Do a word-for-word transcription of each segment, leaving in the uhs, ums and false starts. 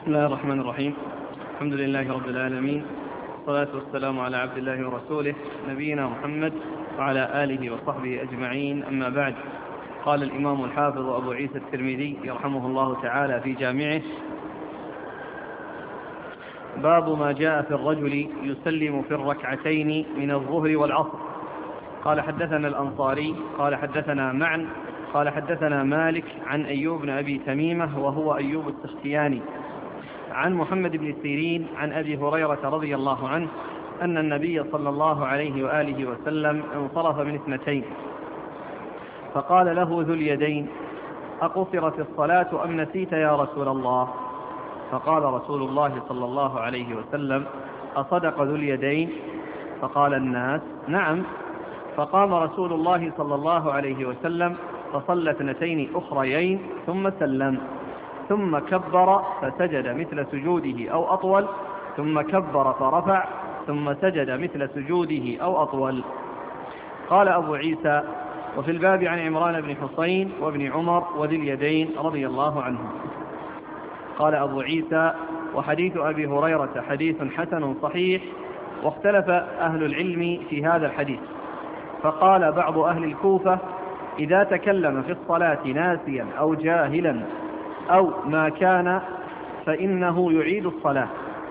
بسم الله الرحمن الرحيم. الحمد لله رب العالمين، والصلاة والسلام على عبد الله ورسوله نبينا محمد وعلى آله وصحبه أجمعين، أما بعد. قال الإمام الحافظ أبو عيسى الترمذي يرحمه الله تعالى في جامعه: باب ما جاء في الرجل يسلم في الركعتين من الظهر والعصر. قال حدثنا الأنصاري قال حدثنا معن قال حدثنا مالك عن أيوب بن أبي تميمة وهو أيوب السختياني عن محمد بن سيرين عن أبي هريرة رضي الله عنه أن النبي صلى الله عليه وآله وسلم انصرف من اثنتين، فقال له ذو اليدين: أقصرت الصلاة أم نسيت يا رسول الله؟ فقال رسول الله صلى الله عليه وسلم: أصدق ذو اليدين؟ فقال الناس: نعم. فقام رسول الله صلى الله عليه وسلم فصلى اثنتين أخريين ثم سلم، ثم كبر فسجد مثل سجوده أو أطول، ثم كبر فرفع، ثم سجد مثل سجوده أو أطول. قال أبو عيسى: وفي الباب عن عمران بن حصين وابن عمر وذي اليدين رضي الله عنهم. قال أبو عيسى: وحديث أبي هريرة حديث حسن صحيح، واختلف أهل العلم في هذا الحديث، فقال بعض أهل الكوفة: إذا تكلم في الصلاة ناسيا أو جاهلا أو ما كان فإنه يعيد الصلاة،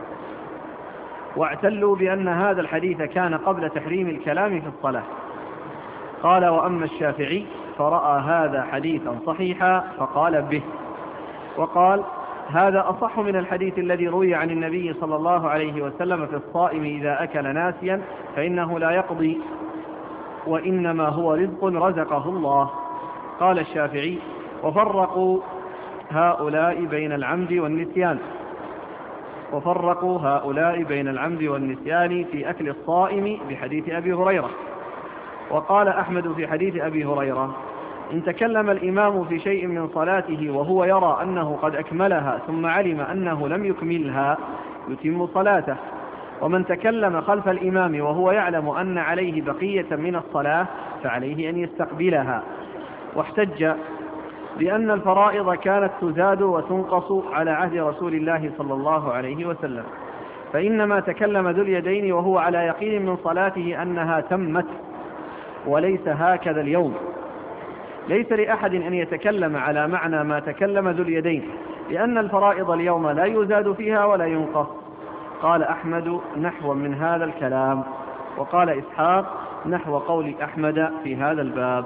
واعتلوا بأن هذا الحديث كان قبل تحريم الكلام في الصلاة. قال: وأما الشافعي فرأى هذا حديثا صحيحا فقال به، وقال: هذا أصح من الحديث الذي روي عن النبي صلى الله عليه وسلم في الصائم إذا أكل ناسيا فإنه لا يقضي، وإنما هو رزق رزقه الله. قال الشافعي: وفرقوا هؤلاء بين العمد والنسيان وفرقوا هؤلاء بين العمد والنسيان في أكل الصائم بحديث أبي هريرة. وقال أحمد في حديث أبي هريرة: إن تكلم الإمام في شيء من صلاته وهو يرى أنه قد أكملها ثم علم أنه لم يكملها يتم صلاته، ومن تكلم خلف الإمام وهو يعلم أن عليه بقية من الصلاة فعليه أن يستقبلها. واحتج بأن الفرائض كانت تزاد وتنقص على عهد رسول الله صلى الله عليه وسلم، فإنما تكلم ذو اليدين وهو على يقين من صلاته أنها تمت، وليس هكذا اليوم. ليس لأحد أن يتكلم على معنى ما تكلم ذو اليدين، لأن الفرائض اليوم لا يزاد فيها ولا ينقص. قال أحمد: نحو من هذا الكلام. وقال إسحاق: نحو قول أحمد في هذا الباب.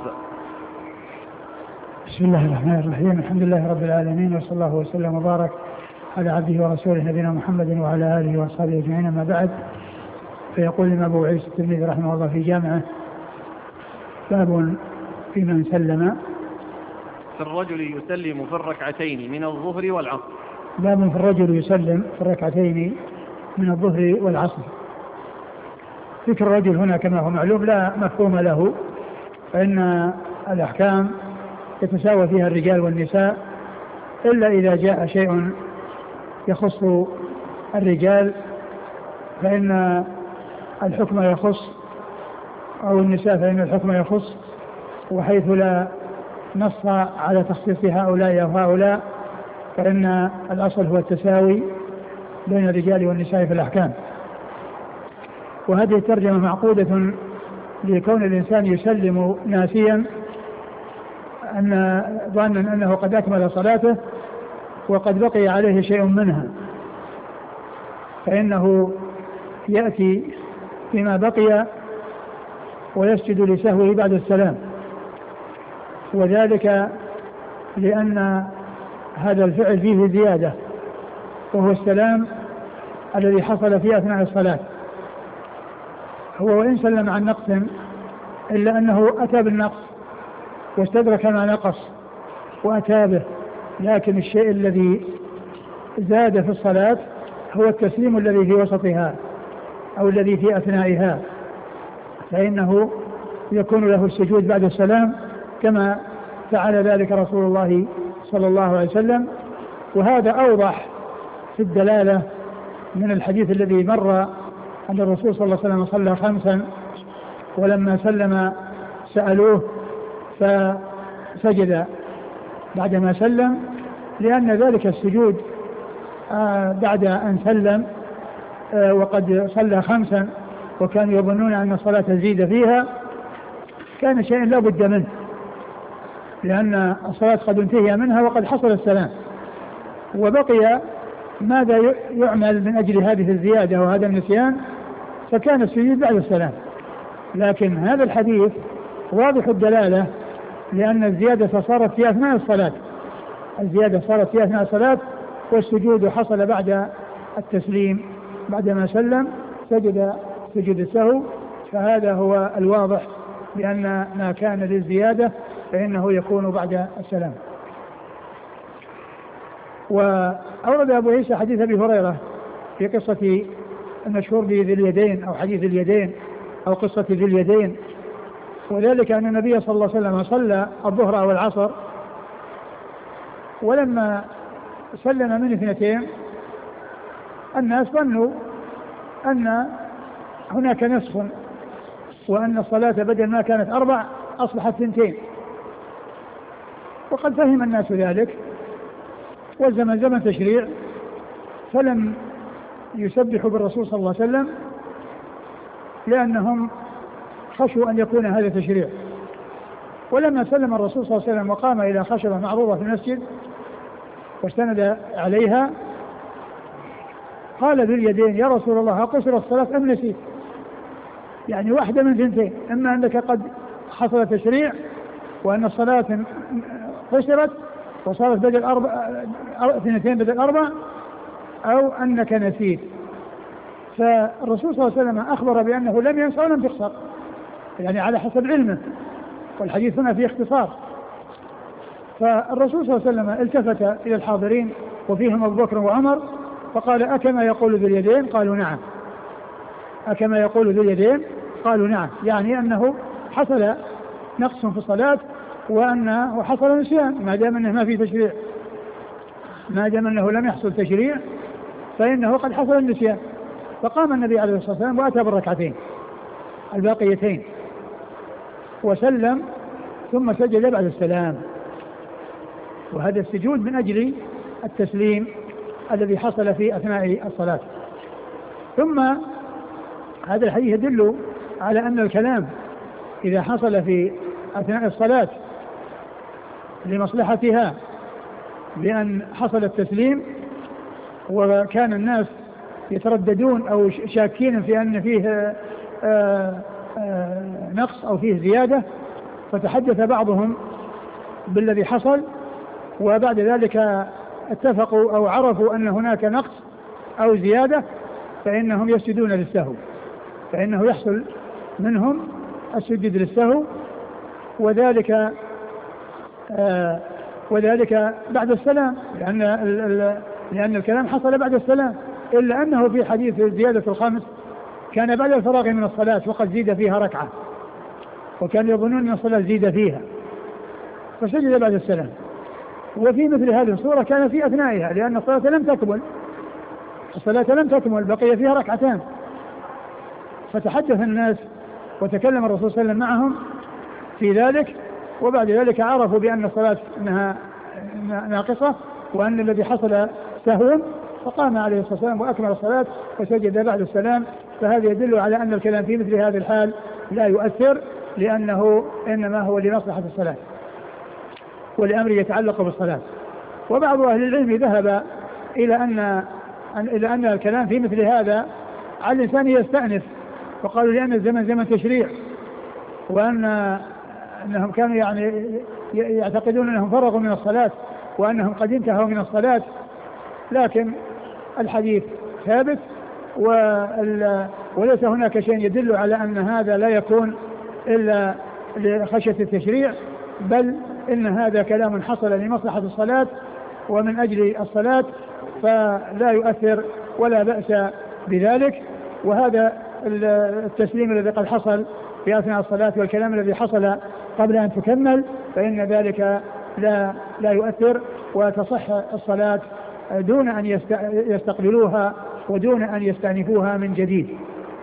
بسم الله الرحمن الرحيم. الحمد لله رب العالمين، وصلى الله وسلم وبارك على عبده ورسوله نبينا محمد وعلى آله وأصحابه أجمعين، أما بعد. فيقول الإمام أبو عيسى الترمذي رحمه الله في جامعه: باب في من سلم في الرجل يسلم في الركعتين من الظهر والعصر. باب في الرجل يسلم في الركعتين من الظهر والعصر. ذكر الرجل هنا كما هو معلوم لا مفهوم له، فإن الأحكام يتساوى فيها الرجال والنساء، إلا إذا جاء شيء يخص الرجال فإن الحكم يخص، أو النساء فإن الحكم يخص، وحيث لا نص على تخصيص هؤلاء أو هؤلاء فإن الأصل هو التساوي بين الرجال والنساء في الأحكام. وهذه الترجمة معقودة لكون الإنسان يسلم ناسيا أن ظانا أنه قد أكمل صلاته وقد بقي عليه شيء منها، فإنه يأتي فيما بقي ويسجد لسهوه بعد السلام، وذلك لأن هذا الفعل فيه زيادة، وهو السلام الذي حصل في أثناء الصلاة. هو وإن سلم عن نقص إلا أنه أتى بالنقص واستدرك ما نقص وأتى به، لكن الشيء الذي زاد في الصلاة هو التسليم الذي في وسطها أو الذي في أثنائها، فإنه يكون له السجود بعد السلام كما فعل ذلك رسول الله صلى الله عليه وسلم. وهذا أوضح في الدلالة من الحديث الذي مر أن الرسول صلى الله عليه وسلم صلى خمسا ولما سلم سألوه فسجد بعدما سلم، لأن ذلك السجود بعد أن سلم وقد صلى خمسا وكانوا يظنون أن الصلاة تزيد فيها، كان شيء لا بد منه، لأن الصلاة قد انتهي منها وقد حصل السلام، وبقي ماذا يعمل من أجل هذه الزيادة وهذا النسيان، فكان السجود بعد السلام. لكن هذا الحديث واضح الدلالة، لأن الزيادة صارت في أثناء الصلاة، الزيادة صارت في أثناء الصلاة، والسجود حصل بعد التسليم، بعدما سلم سجد سجود السهو. فهذا هو الواضح، لأن ما كان للزيادة فإنه يكون بعد السلام. وأورد أبو عيسى حديث أبي هريرة في قصة المشهور بذي اليدين أو حديث اليدين أو قصة ذي اليدين، وذلك أن النبي صلى الله عليه وسلم صلى الظهر أو العصر، ولما سلم من اثنتين الناس ظنوا أن هناك نسخ، وأن الصلاة بدل ما كانت أربع أصبحت اثنتين، وقد فهم الناس ذلك، والزمن زمن تشريع، فلم يسبحوا بالرسول صلى الله عليه وسلم، لأنهم خشوا أن يكون هذا تشريع. ولما سلم الرسول صلى الله عليه وسلم وقام إلى خشبة معروضة في المسجد واستند عليها، قال باليدين: يا رسول الله، أقصر الصلاة أم نسيت؟ يعني واحدة من ثنتين، إما أنك قد حصل تشريع وأن الصلاة قصرت وصارت بدل أربع اثنتين بدل أربع، أو أنك نسيت. فالرسول صلى الله عليه وسلم أخبر بأنه لم ينسى ولم تقصر، يعني على حسب علمه، والحديث هنا فيه اختصار. فالرسول صلى الله عليه وسلم التفت إلى الحاضرين وفيهم أبو بكر وعمر فقال: أكما يقول ذو اليدين؟ قالوا: نعم. أكما يقول ذو اليدين؟ قالوا: نعم. يعني أنه حصل نقص في الصلاة، وأنه حصل نسيان، ما دام أنه ما في تشريع، ما دام أنه لم يحصل تشريع فإنه قد حصل النسيان. فقام النبي عليه الصلاة والسلام وأتى بالركعتين الباقيتين وسلم، ثم سجد بعد السلام، وهذا السجود من أجل التسليم الذي حصل في أثناء الصلاة. ثم هذا الحديث يدل على أن الكلام إذا حصل في أثناء الصلاة لمصلحتها بأن حصل التسليم، وكان الناس يترددون أو شاكين في أن فيه آآ آآ نقص أو فيه زيادة، فتحدث بعضهم بالذي حصل، وبعد ذلك اتفقوا أو عرفوا أن هناك نقص أو زيادة، فإنهم يسجدون للسهو، فإنه يحصل منهم السجود للسهو، وذلك آه وذلك بعد السلام، لأن لأن الكلام حصل بعد السلام، إلا أنه في حديث زيادة الخمس كان بعد الفراغ من الصلاة وقد زيد فيها ركعة، وكان يظنون أن الصلاة زيد فيها فسجد بعد السلام. وفي مثل هذه الصورة كان في أثنائها، لأن الصلاة لم تكمل الصلاة لم تكمل بقي فيها ركعتان، فتحدث الناس وتكلم الرسول صلى الله عليه وسلم معهم في ذلك، وبعد ذلك عرفوا بأن الصلاة انها ناقصة وأن الذي حصل سهو، فقام عليه الصلاة والسلام وأكمل الصلاة وسجد بعد السلام. فهذا يدل على أن الكلام في مثل هذه الحال لا يؤثر، لأنه إنما هو لمصلحة الصلاة والأمر يتعلق بالصلاة. وبعض أهل العلم ذهب إلى أن إلى أن الكلام في مثل هذا على الإنسان يستأنف، وقالوا لأن الزمن زمن تشريع، وأن أنهم كانوا يعني يعتقدون أنهم فرغوا من الصلاة وأنهم قد انتهوا من الصلاة، لكن الحديث ثابت وليس هناك شيء يدل على أن هذا لا يكون إلا لخشية التشريع، بل إن هذا كلام حصل لمصلحة الصلاة ومن أجل الصلاة، فلا يؤثر ولا بأس بذلك. وهذا التسليم الذي قد حصل في أثناء الصلاة والكلام الذي حصل قبل أن تكمل فإن ذلك لا لا يؤثر، وتصح الصلاة دون أن يستقبلوها ودون أن يستأنفوها من جديد.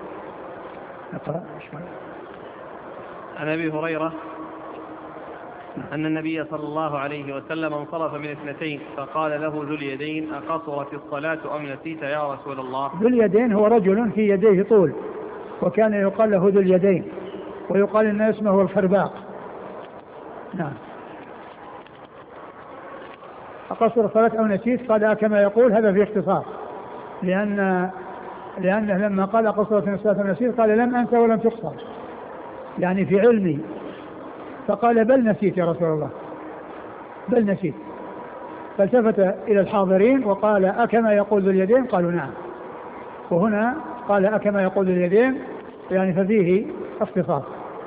عن أبي هريرة أن النبي صلى الله عليه وسلم انصرف من اثنتين فقال له ذو اليدين أقصرت الصلاة أم نسيت يا رسول الله؟ ذو اليدين هو رجل في يديه طول، وكان يقال له ذو اليدين، ويقال إن اسمه الخرباق. نعم. أقصر الصلاة أو نسيت قال كما يقول هذا في اختصار، لأن لأنه لما قال أقصرت الصلاة أو نسيت قال لم أنسى ولم تقصر، يعني في علمي، فقال بل نسيت يا رسول الله، بل نسيت. فالتفت إلى الحاضرين وقال أكما يقول ذو اليدين؟ قالوا نعم. وهنا قال أكما يقول ذو اليدين، يعني ففيه اختصار.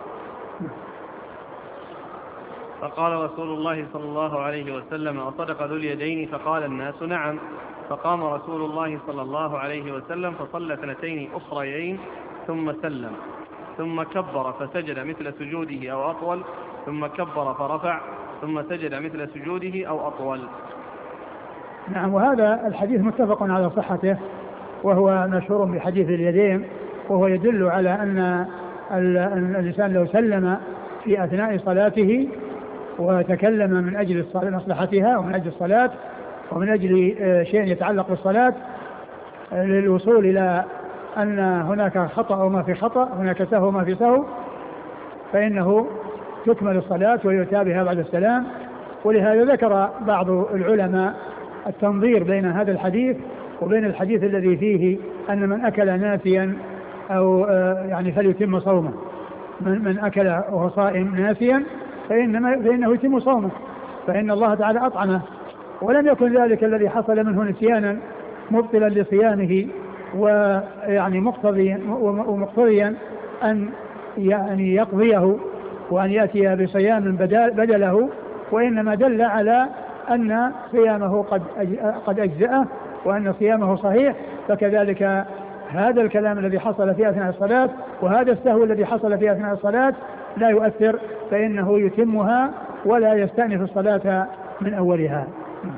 فقال رسول الله صلى الله عليه وسلم أصدق ذو اليدين؟ فقال الناس نعم. فقام رسول الله صلى الله عليه وسلم فصلى اثنتين أخريين ثم سلم، ثم كبر فسجد مثل سجوده أو أطول، ثم كبر فرفع، ثم سجد مثل سجوده أو أطول. نعم. وهذا الحديث متفق على صحته، وهو مشهور بحديث اليدين، وهو يدل على أن الإنسان لو سلم في أثناء صلاته وتكلم من أجل مصلحتها ومن أجل الصلاة ومن أجل شيء يتعلق بالصلاة للوصول إلى أن هناك خطأ وما في خطأ، هناك سهو وما في سهو، فإنه تكمل الصلاة ويؤتى بها بعد السلام. ولهذا ذكر بعض العلماء التنظير بين هذا الحديث وبين الحديث الذي فيه أن من أكل ناسيا أو يعني فليتم صومه، من, من أكل وهو صائم ناسيا فإنما فإنه يتم صومه، فإن الله تعالى أطعمه، ولم يكن ذلك الذي حصل منه نسيانا مبطلا لصيامه ويعني مقتضيا ومقتضيا أن يعني يقضيه وأن يأتي بصيام بدل بدله، وإنما دل على أن صيامه قد قد أجزأه وأن صيامه صحيح. فكذلك هذا الكلام الذي حصل في أثناء الصلاة وهذا السهو الذي حصل في أثناء الصلاة لا يؤثر، فإنه يتمها ولا يستأنف الصلاة من أولها.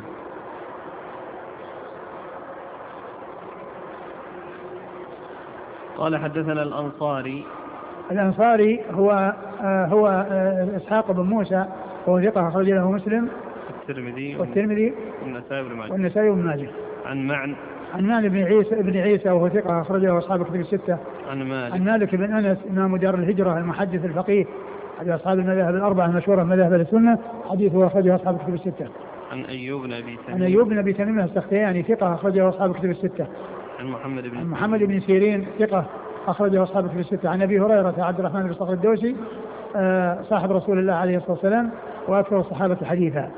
قال حدثنا الأنصاري. الأنصاري هو آه هو آه إسحاق بن موسى، وهو ثقة أخرج له مسلم والترمذي والترمذي والنسائي بن ماجه والنسائي بن ماجه. عن معن عن مالك بن عيسى بن عيسى وهو ثقة أخرجه أصحاب الكتب الستة. عن مالك عن مالك بن أنس إمام دار الهجرة المحدث الفقيه أحد أصحاب المذاهب الأربعة المشهورة من مذاهب السنة، حديثه أخرجه أصحاب الكتب الستة. عن أيوب بن أبي تميم عن أيوب بن أبي تميم السختياني ثقة أخرجه أصحاب الكتب الستة. عن محمد بن عن محمد بن سيرين ثقة أخرجه أصحاب الكتب الستة. عن أبي هريرة عبد الرحمن بن صخر الدوسي صاحب رسول الله عليه الصلاة والسلام وأكثر الصحابة حديثا.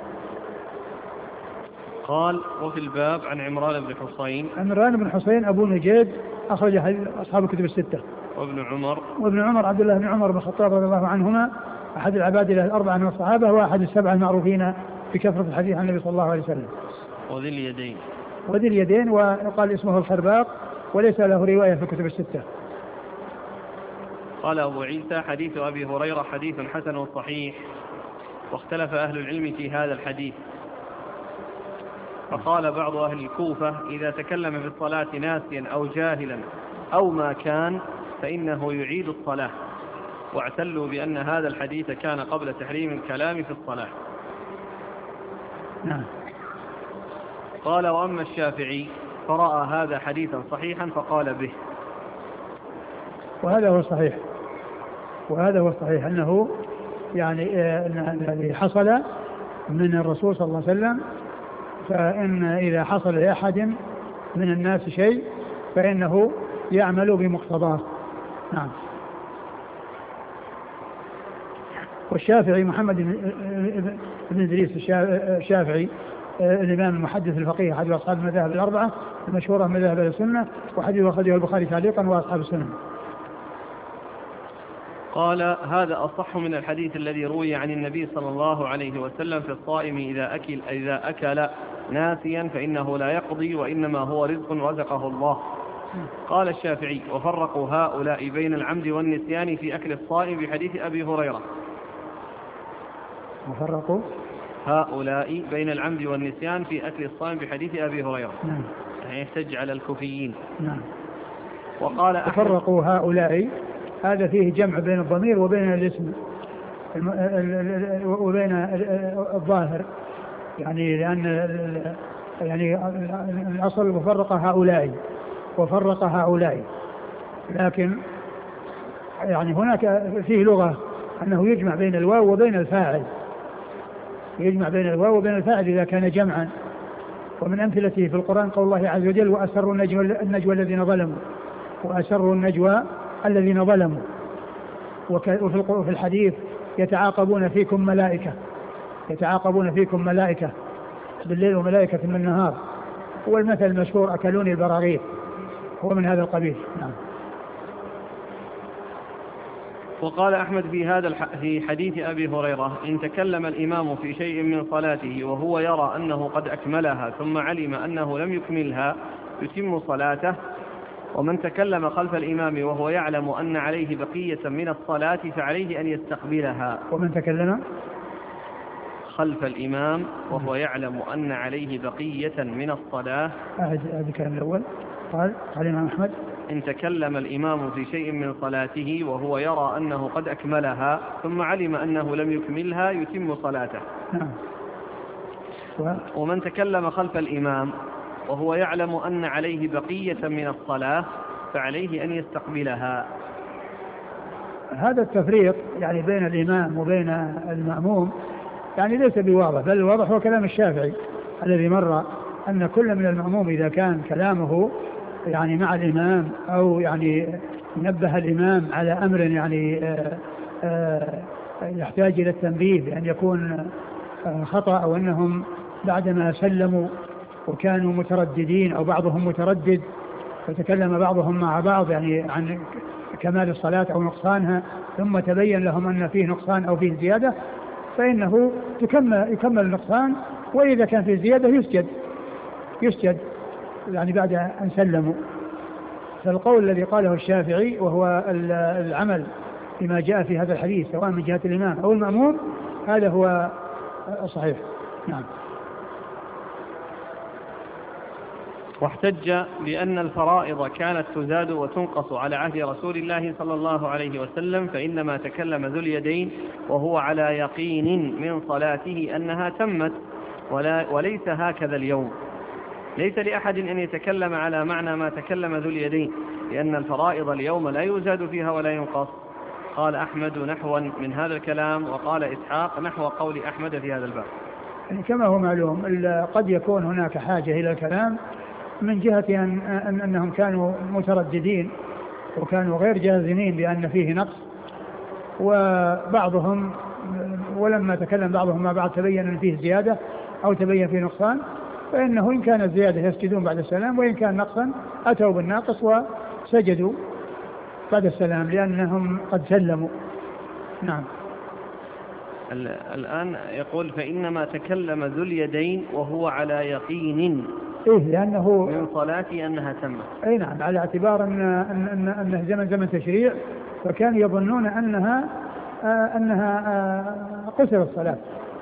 قال وفي الباب عن عمران بن حصين. عمران بن حصين أبو نجيد أخرج أصحاب الكتب الستة. وابن عمر. وابن عمر عبد الله بن عمر بن الخطاب رضي الله عنهما أحد العباد له الأربعة من الصحابة وأحد السبعة المعروفين بكثرة الحديث عن النبي صلى الله عليه وسلم. وذي اليدين. وذي اليدين وقال اسمه الخرباق وليس له رواية في الكتب الستة. قال أبو عيسى حديث أبي هريرة حديث حسن صحيح، واختلف أهل العلم في هذا الحديث، فقال بعض أهل الكوفة إذا تكلم في الصلاة ناسيا أو جاهلا أو ما كان فإنه يعيد الصلاة، واعتلوا بأن هذا الحديث كان قبل تحريم الكلام في الصلاة. نعم. قال وأما الشافعي فرأى هذا حديثا صحيحا فقال به. وهذا هو الصحيح، وهذا هو الصحيح أنه يعني الذي حصل من الرسول صلى الله عليه وسلم، فإن إذا حصل لأحد من الناس شيء فإنه يعمل بمقتضاه. نعم. والشافعي محمد بن إدريس الشافعي الإمام المحدث الفقيه أحد أصحاب المذاهب الأربعة المشهورة من مذاهب السنة، وحديث أخرجه البخاري تعليقا وأصحاب السنة. قال هذا أصح من الحديث الذي روي عن النبي صلى الله عليه وسلم في الصائم إذا أكل, إذا أكل ناسيا فإنه لا يقضي وإنما هو رزق رزقه الله. قال الشافعي وفرقوا هؤلاء بين العمد والنسيان في أكل الصائم بحديث أبي هريرة. وفرقوا هؤلاء بين العمد والنسيان في أكل الصائم بحديث أبي هريرة. نعم. يعني يحتج على الكوفيين. نعم. وقال وفرقوا هؤلاء هذا فيه جمع بين الضمير وبين الاسم، وبين الظاهر، يعني لأن يعني الأصل وفرق هؤلاء وفرق هؤلاء، لكن يعني هناك فيه لغة أنه يجمع بين الواو وبين الفاعل، يجمع بين الواو وبين الفاعل إذا كان جمعا. ومن أمثلته في القرآن قول الله عز وجل وأسروا النجوى, النجوى الذين ظلموا وأسروا النجوى الذين ظلموا. وفي الحديث يتعاقبون فيكم ملائكة يتعاقبون فيكم ملائكة بالليل وملائكة بالنهار. والمثل المشهور أكلوني البراغيث هو من هذا القبيل. نعم. وقال أحمد في هذا في حديث أبي هريرة إن تكلم الإمام في شيء من صلاته وهو يرى أنه قد أكملها ثم علم أنه لم يكملها يتم صلاته. ومن تكلم خلف الإمام وهو يعلم أن عليه بقية من الصلاة فعليه أن يستقبلها. ومن تكلم خلف الإمام وهو يعلم أن عليه بقية من الصلاة. هذا الكلام الأول قال قال الإمام أحمد إن تكلم الإمام في شيء من صلاته وهو يرى أنه قد أكملها ثم علم أنه لم يكملها يتم صلاته. نعم. و... ومن تكلم خلف الإمام وهو يعلم أن عليه بقية من الصلاة فعليه أن يستقبلها. هذا التفريق يعني بين الإمام وبين المأموم يعني ليس بواضح، بل الواضح هو كلام الشافعي الذي مر أن كل من المأموم إذا كان كلامه يعني مع الإمام أو يعني نبه الإمام على أمر يعني آآ آآ يحتاج إلى التنبيه بأن يكون خطأ أو أنهم بعدما سلموا وكانوا مترددين أو بعضهم متردد فتكلم بعضهم مع بعض يعني عن كمال الصلاة أو نقصانها ثم تبين لهم أن فيه نقصان أو فيه زيادة فإنه يكمل, يكمل النقصان، وإذا كان فيه زيادة يسجد يسجد يعني بعد أن سلموا. فالقول الذي قاله الشافعي وهو العمل بما جاء في هذا الحديث سواء من جهة الإمام أو المأموم هذا هو صحيح. نعم. واحتج بأن الفرائض كانت تزاد وتنقص على عهد رسول الله صلى الله عليه وسلم فإنما تكلم ذو اليدين وهو على يقين من صلاته أنها تمت ولا وليس هكذا اليوم. ليس لأحد أن يتكلم على معنى ما تكلم ذو اليدين لأن الفرائض اليوم لا يزاد فيها ولا ينقص. قال أحمد نحوا من هذا الكلام وقال إسحاق نحو قول أحمد في هذا الباب. يعني كما هو معلوم قد يكون هناك حاجة إلى الكلام من جهة أن أن أنهم كانوا مترددين وكانوا غير جازمين بأن فيه نقص، وبعضهم ولما تكلم بعضهم مع بعض تبين أن فيه زيادة أو تبين فيه نقصان، فإنه إن كانت زيادة يسجدون بعد السلام وإن كان نقصا أتوا بالناقص وسجدوا بعد السلام لأنهم قد سلموا. نعم. الآن يقول فإنما تكلم ذو اليدين وهو على يقين إيه لأنه من صلاتي أنها تمت. أي نعم، على اعتبار أن أن أنه زمن زمن تشريع فكانوا يظنون أنها آه أنها آه قصر الصلاة،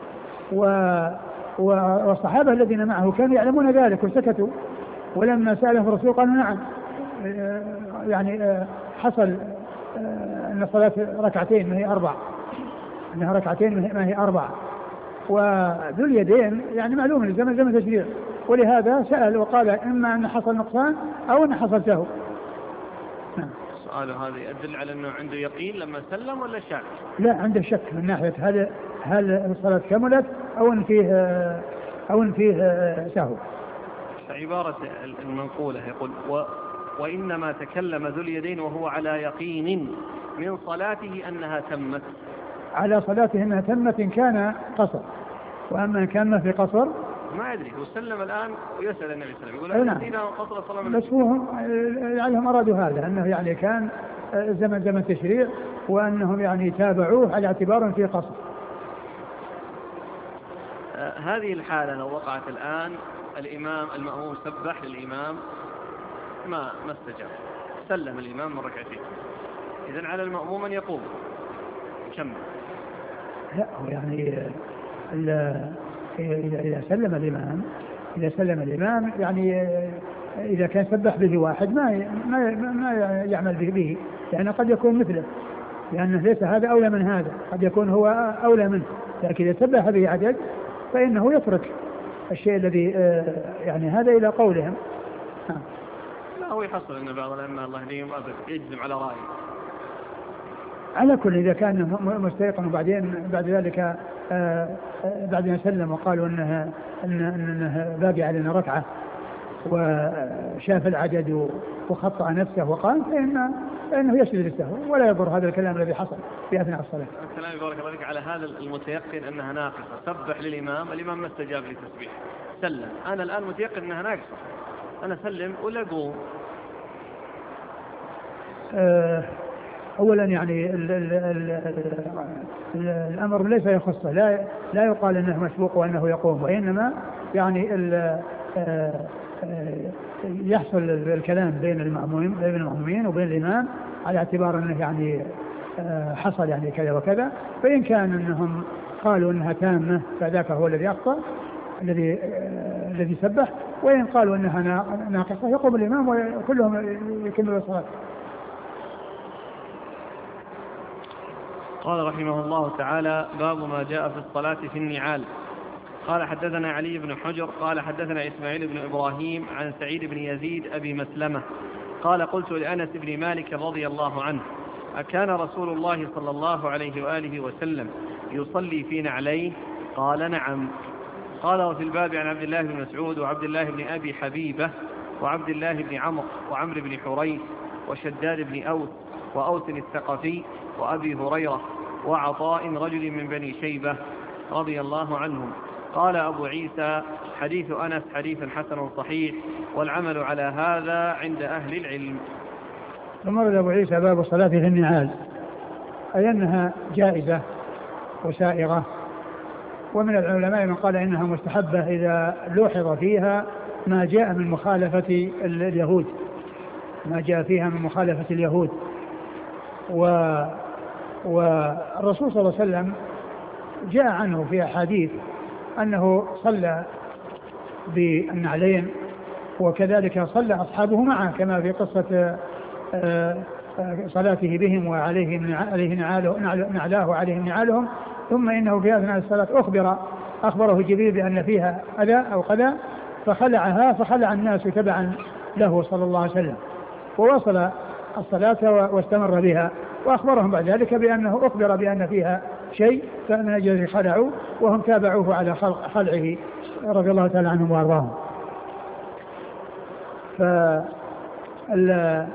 والصحابة الذين معه كانوا يعلمون ذلك وسكتوا، ولما سألهم الرسول قالوا نعم آه يعني آه حصل آه أن الصلاة ركعتين ما هي أربع، أنها ركعتين ما هي أربع. وذو اليدين يعني معلوم من زمن زمن تشريع، ولهذا سأل وقال إما أن حصل نقصان أو أن حصل سهو. نعم. سؤاله هذا يدل على أنه عنده يقين لما سلم ولا شك؟ لا، عنده شك من ناحية هل هل الصلاة كملت أو أن فيه أو أن فيه سهو. عبارة المنقولة يقول و وإنما تكلم ذو اليدين وهو على يقين من صلاته أنها تمت. على صلاته أنها تمت إن كان قصر، وأما إن كان ما في قصر ما يدري. هو سلم الآن ويسأل النبي صلى الله عليه وسلم يقول أهدينا قصر الصلاة من بس هم لعلهم أرادوا هذا أنه يعني كان زمن زمن تشريع وأنهم يعني تابعوه على اعتبار في قصر. آه هذه الحالة لو وقعت الآن الإمام المأموم سبح للإمام ما ما استجاب، سلم الإمام من ركعتين، إذن على المأموم أن يقوم يكمل. لا هو يعني إذا سلم الإمام إذا سلم الإمام يعني إذا كان سبح به واحد ما ما ما يعمل به به، لأنه قد يكون مثله لأنه ليس هذا أولى من هذا، قد يكون هو أولى منه، لكن إذا سبح به عدد فإنه يترك الشيء الذي يعني هذا إلى قولهم. لا هو يحصل أن بعض الأئمة الله يهديهم يجزم على رأيه. على كل إذا كان مستيقن وبعدين بعد ذلك بعد ما سلم وقالوا أنها أنه باقي علينا ركعة وشاف العدد وخطأ نفسه وقال فإن فإنه يسجد للسهو ولا يضر هذا الكلام الذي حصل في أثناء الصلاة. الكلام يبارك الله فيك على هذا المتيقن أنها ناقصة، سبح للإمام، الإمام ما استجاب لتسبيح، سلم، أنا الآن متيقن أنها ناقصة، أنا سلم ولا أقوم؟ أه أولا يعني ال ال ال ال الأمر ليس يخصه، لا لا يقال أنه مسبوق وأنه يقوم، وإنما يعني ال يحصل الكلام بين المأمومين بين المأمومين وبين الإمام على اعتبار أنه يعني حصل يعني كذا وكذا، فإن كان أنهم قالوا أنها تامة فذاك هو الذي أخطأ الذي الذي سبح، وإن قالوا أنها ناقصة يقوم الإمام وكلهم يكملوا الصلاة. قال رحمه الله تعالى: باب ما جاء في الصلاة في النعال. قال حدثنا علي بن حجر قال حدثنا إسماعيل بن إبراهيم عن سعيد بن يزيد أبي مسلمة قال قلت لأنس بن مالك رضي الله عنه: أكان رسول الله صلى الله عليه وآله وسلم يصلي في نعليه؟ قال: نعم. قال: وفي الباب عن عبد الله بن مسعود وعبد الله بن أبي حبيبة وعبد الله بن عمرو وعمرو بن حريث وشداد بن أوس وأوس الثقفي وأبي هريرة وعطاء رجل من بني شيبة رضي الله عنهم. قال أبو عيسى: حديث أنس حديث حسن صحيح، والعمل على هذا عند أهل العلم. ثم ورد أبو عيسى باب الصلاة في النعال، أي أنها جائزة وسائغة، ومن العلماء من قال إنها مستحبة إذا لوحظ فيها ما جاء من مخالفة اليهود ما جاء فيها من مخالفة اليهود و والرسول صلى الله عليه وسلم جاء عنه في أحاديث أنه صلى بالنعلين، وكذلك صلى أصحابه معه كما في قصة صلاته بهم وعليهم عليه نعلاه وعليهم نعالهم. ثم إنه في أثناء الصلاة أخبر أخبره جبريل بأن فيها أذى أو قذى فخلعها فخلع الناس تبعا له صلى الله عليه وسلم، ووصل الصلاة واستمر بها، وأخبرهم بعد ذلك بأنه أخبر بأن فيها شيء فمن أجل خلعوا وهم تابعوه على خلعه رضي الله تعالى عنهم وأرضاهم. فال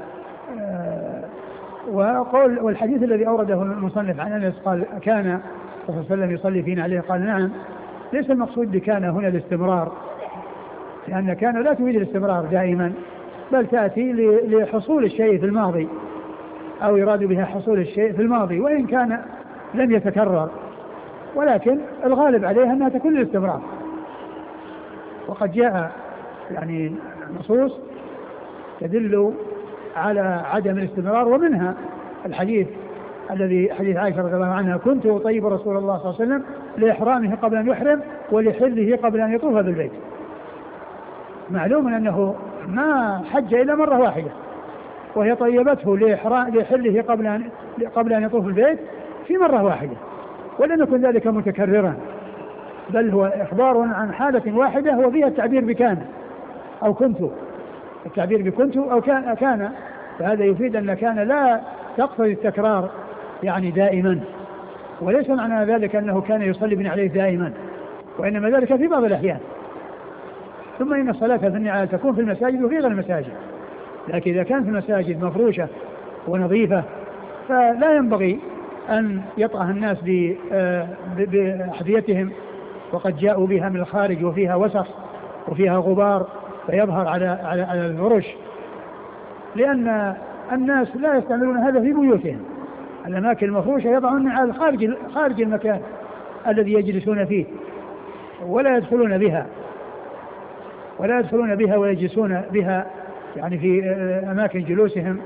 وقول والحديث الذي أورده المصنف عن أنس قال: كان صلى الله عليه وسلم يصلي فينا عليه؟ قال: نعم. ليس المقصود بكان هنا الاستمرار، لأن كان لا تريد الاستمرار دائما، بل تأتي لحصول الشيء في الماضي، أو يراد بها حصول الشيء في الماضي وإن كان لم يتكرر، ولكن الغالب عليها أنها تكون الاستمرار. وقد جاء يعني نصوص تدل على عدم الاستمرار، ومنها الحديث الذي حديث عائشة رضي الله عنها: كنت أطيب رسول الله صلى الله عليه وسلم لإحرامه قبل أن يحرم ولحله قبل أن يطوف بالبيت. معلوم أنه ما حج إلا مرة واحدة، وهي طيبته لحله قبل أن قبل أن يطوف البيت في مرة واحدة، ولم يكن ذلك متكررا، بل هو إخبار عن حالة واحدة هو فيها التعبير بكان أو كنت، التعبير بكنت أو كان, كان فهذا يفيد أن كان لا تقتضي التكرار يعني دائما، وليس معنى ذلك أنه كان يصلي بن عليه دائما، وإنما ذلك في بعض الأحيان. ثم إن الصلاة في النعال تكون في المساجد وفي غير المساجد، لكن إذا كان في المساجد مفروشة ونظيفة فلا ينبغي أن يطأها الناس بأحذيتهم وقد جاءوا بها من الخارج وفيها وسخ وفيها غبار فيظهر على على على الفرش، لأن الناس لا يستعملون هذا في بيوتهم. الأماكن المفروشة يضعون النعال خارج خارج المكان الذي يجلسون فيه، ولا يدخلون بها ولا يدخلون بها ويجلسون بها يعني في أماكن جلوسهم.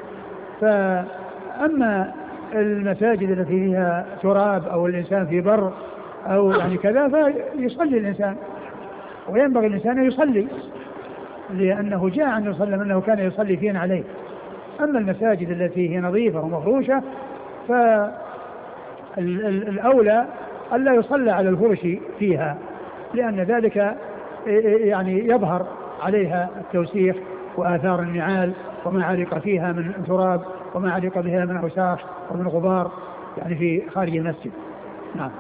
فأما المساجد التي فيها تراب أو الإنسان في بر أو يعني كذا فيصلي الإنسان، وينبغي الإنسان يصلي، لأنه جاء عن صلى الله عليه وسلم أنه كان يصلي فينا عليه. أما المساجد التي هي نظيفة ومفروشة فالأولى ألا يصلى على الفرش فيها، لأن ذلك يعني يظهر عليها التوسيخ وآثار النعال وما علق فيها من تراب وما علق بها من أوساخ ومن غبار يعني في خارج المسجد. نعم.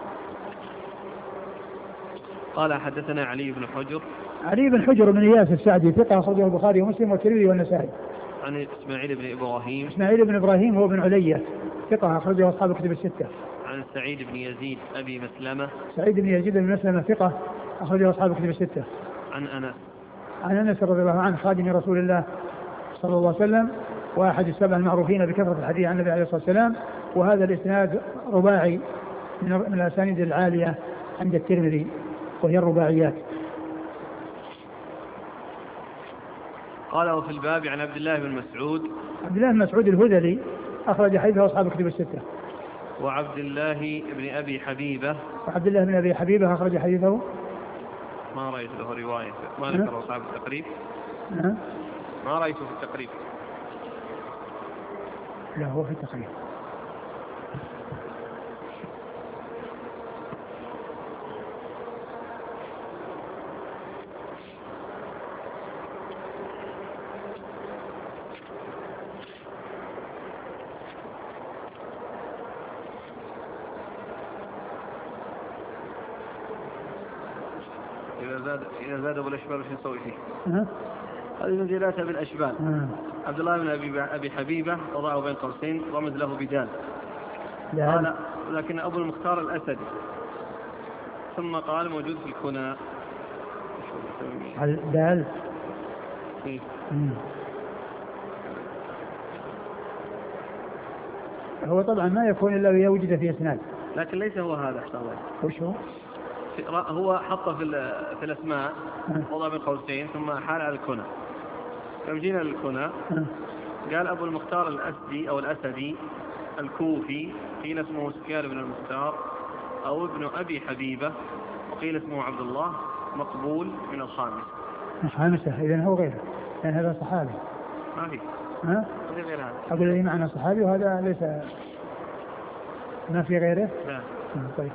قال حدثنا علي بن حجر. علي بن حجر بن إياس السعدي ثقة أخرجه البخاري ومسلم والترمذي والنسائي. عن إسماعيل بن إبراهيم. إسماعيل بن إبراهيم هو بن علية ثقة أخرجه أصحاب الكتب الستة. عن سعيد بن يزيد أبي مسلمة. سعيد بن يزيد بن مسلمة ثقة أخرجه أصحاب الكتب الستة. عن أنس. عن أنس رضي الله عنه خادم رسول الله صلى الله عليه وسلم وأحد السبع المعروفين بكثرة الحديث عن النبي عليه الصلاة والسلام. وهذا الإسناد رباعي من الأسانيد العالية عند الترمذي وهي الرباعيات. قال وفي الباب عن عبد الله بن مسعود. عبد الله بن مسعود الهذلي أخرج حديثه أصحاب الكتب الستة. وعبد الله بن أبي حبيبة. وعبد الله بن أبي حبيبة أخرج حديثه. ما رأيت له رواية ما ذكر أصحاب التقريب. أه؟ ما رأيته في التقريب. لا هو في التقريب. إذا زاد إذا زاد أبو الأشبال وش نسوي فيه؟ أه؟ هذه منزلاتها بالأشبال. أه؟ عبد الله بن أبي أبي حبيبة وضعه بين قوسين رمز له بدال. قال لكن أبو المختار الأسدي ثم قال موجود في الكنى. دال. إيه؟ هو طبعا ما يكون إلا إذا وجد في إسناد. لكن ليس هو هذا احتمال. وش هو؟ هو حط في في الأسماء وضع بين قوسين ثم حال على الكنى. كم جينا للكنى قال أبو المختار الأسدي أو الأسدي الكوفي قيل اسمه سفيان بن المختار أو ابن أبي حبيبة وقيل اسمه عبد الله مقبول من الخامس. الخامسة إذن هو غيره لأن هذا صحابي. ما في. ها؟ ما غير هذا. أقول لي معنى صحابي وهذا ليس ما في غيره. لا. طيب.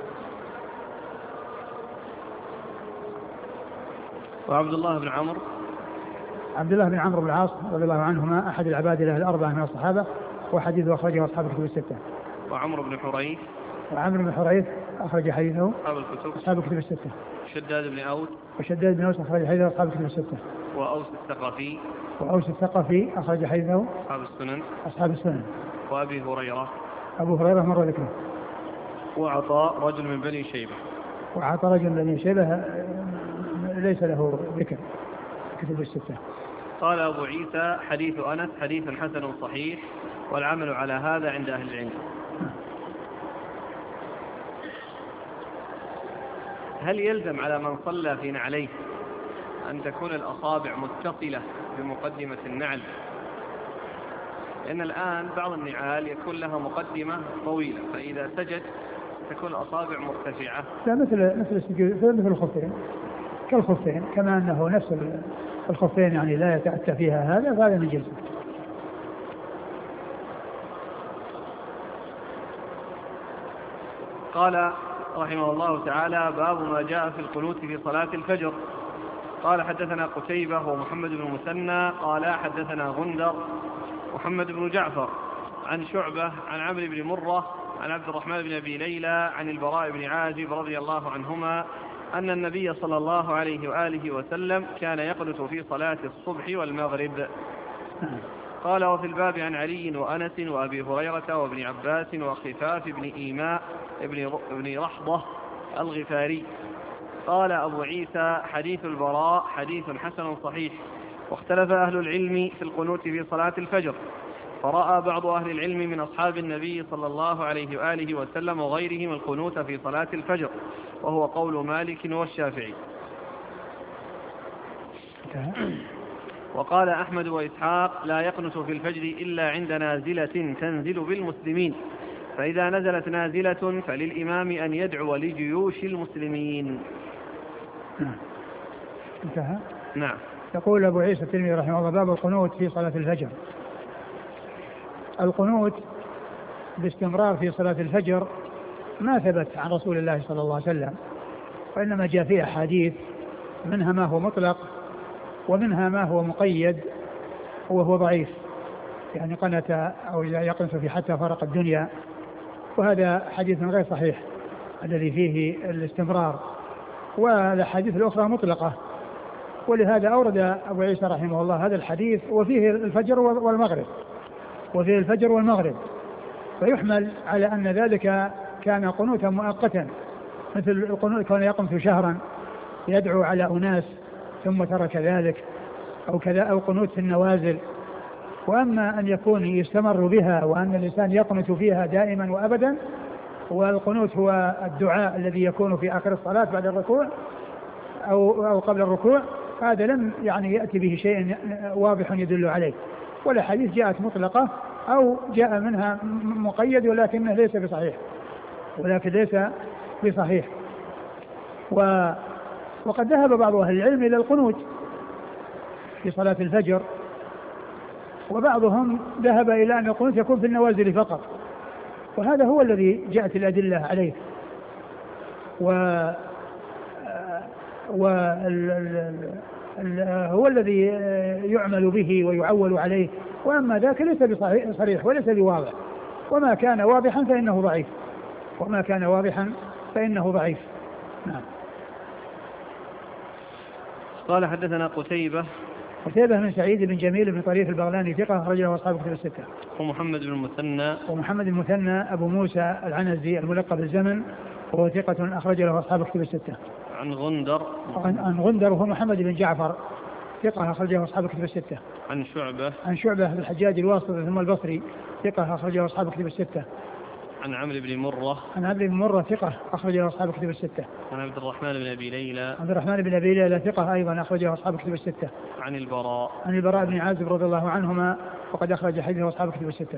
وعبد الله بن عمرو. عبد الله بن عمرو بن العاص رضي الله عنهما أحد العباد له الأربعة من الصحابة وحديثه أخرجه أصحاب الكتب الستة. وعمرو بن حريث. وعمرو بن حريث أخرج حديثه أصحاب الكتب. أصحاب الكتب الستة. شداد بن أوس. وشداد بن أوس أخرج حديثه أصحاب الكتب الستة. وأوس الثقفي. وأوس الثقفي أخرج حديثه أصحاب السنن. أصحاب السنن. وأبي هريرة. أبو هريرة مر ذكره. وعطاء رجل من بني شيبة. وعطاء رجل من بني شيبة ليس له ذكر كتب الستة. قال أبو عيسى حديث أنس حديث حسن صحيح والعمل على هذا عند أهل العلم. هل يلزم على من صلى في نعليه أن تكون الأصابع متصلة بمقدمة النعل؟ لأن الآن بعض النعال يكون لها مقدمة طويلة فإذا سجد تكون الأصابع مرتفعة. لا مثل مثل السجود مثل الخفين كالخفين كما أنه نفس الخفين يعني لا يتأتى فيها هذا فهذا من جنسه. قال رحمه الله تعالى باب ما جاء في القنوت في صلاة الفجر. قال حدثنا قتيبة ومحمد بن المثنى قال حدثنا غندر محمد بن جعفر عن شعبة عن عمرو بن مرة عن عبد الرحمن بن أبي ليلى عن البراء بن عازب رضي الله عنهما أن النبي صلى الله عليه وآله وسلم كان يقنت في صلاة الصبح والمغرب. قال وفي الباب عن علي وأنس وأبي هريرة وابن عباس وخفاف بن إيماء ابن رحضة الغفاري. قال أبو عيسى حديث البراء حديث حسن صحيح. واختلف أهل العلم في القنوت في صلاة الفجر فرأى بعض أهل العلم من أصحاب النبي صلى الله عليه وآله وسلم وغيرهم القنوت في صلاة الفجر وهو قول مالك والشافعي. وقال أحمد وإسحاق لا يقنت في الفجر إلا عند نازلة تنزل بالمسلمين فإذا نزلت نازلة فللإمام أن يدعو لجيوش المسلمين. انتهى. نعم. يقول أبو عيسى الترمذي رحمه الله باب القنوت في صلاة الفجر. القنوت باستمرار في صلاة الفجر ما ثبت عن رسول الله صلى الله عليه وسلم، وإنما جاء فيه أحاديث منها ما هو مطلق ومنها ما هو مقيد وهو ضعيف، يعني قنت أو يقنت في حتى فرق الدنيا، وهذا حديث غير صحيح الذي فيه الاستمرار، والحديث الأخرى مطلقة. ولهذا أورد أبو عيسى رحمه الله هذا الحديث وفيه الفجر والمغرب وفيه الفجر والمغرب فيحمل على أن ذلك كان قنوتا مؤقتا، مثل القنوت كان يقنت شهرا يدعو على أناس ثم ترك ذلك، أو كذا، أو قنوت في النوازل. وأما أن يكون يستمر بها وأن الإنسان يقنت فيها دائما وأبدا، والقنوت هو الدعاء الذي يكون في آخر الصلاة بعد الركوع أو, أو قبل الركوع، هذا لم يعني يأتي به شيء واضح يدل عليه، ولا حديث جاءت مطلقة أو جاء منها مقيد ولكنه ليس بصحيح ولكن ليس بصحيح. و وقد ذهب بعض أهل العلم إلى القنوت في صلاة الفجر، وبعضهم ذهب إلى أن القنوت يكون في النوازل فقط، وهذا هو الذي جاءت الأدلة عليه. و هو الذي يعمل به ويعول عليه، وأما ذاك ليس بصريح وليس بواضح، وما كان واضحا فإنه ضعيف وما كان واضحا فإنه ضعيف. نعم. قال حدثنا قتيبة قتيبة بن سعيد بن جميل بن طريف البغلاني ثقة أخرجه أصحاب كتب الستة. ومحمد بن المثنى ومحمد المثنى أبو موسى العنزي الملقب بالزمن وهو ثقة أخرجه أصحاب كتب الستة. عن غندر عن غندر وهو محمد بن جعفر ثقة أخرجه أصحاب كتب الستة. عن شعبة عن شعبة بن الحجاج الواسطي ثم البصري ثقة أخرجه أصحاب كتب الستة. عن عمرو بن مرة عن عمرو بن مرة ثقة أخرجه أصحاب كتب الستة. عن عبد الرحمن بن أبي ليلى عبد الرحمن بن أبي ليلى ثقة أيضا أخرجه أصحاب كتب الستة. عن البراء عن البراء بن عازب رضي الله عنهما وقد أخرج حديثه أصحاب كتب الستة.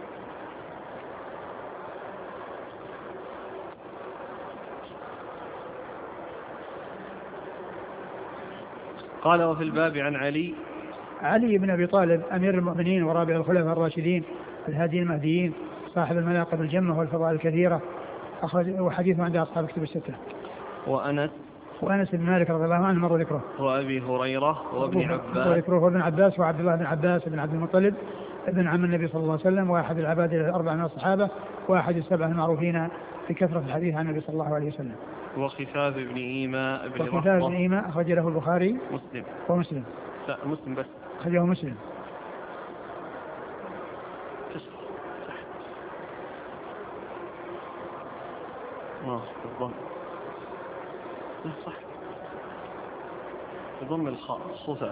قال وفي الباب عن علي علي بن أبي طالب أمير المؤمنين ورابع الخلفاء الراشدين الهاديين المهديين صاحب المناقب الجمة والفضائل الكثيرة أخرج وحديثه عند أصحاب كتب الستة. وأنس وأنس بن مالك رضي الله عنه مر ذكره. وأبي هريرة وابن عباس وذكره وابن عباس وعبد الله بن عباس بن عبد المطلب ابن عم النبي صلى الله عليه وسلم وأحد العباد الأربعة من الصحابة وأحد السبعة المعروفين بكثرة الحديث عن النبي صلى الله عليه وسلم. وخفاف بن إيماء بن وخفاف بن إيماء أخرج له البخاري مسلم ومسلم. لا مسلم بس أخرجه مسلم. ما الضم صح ضم الخاء خفاف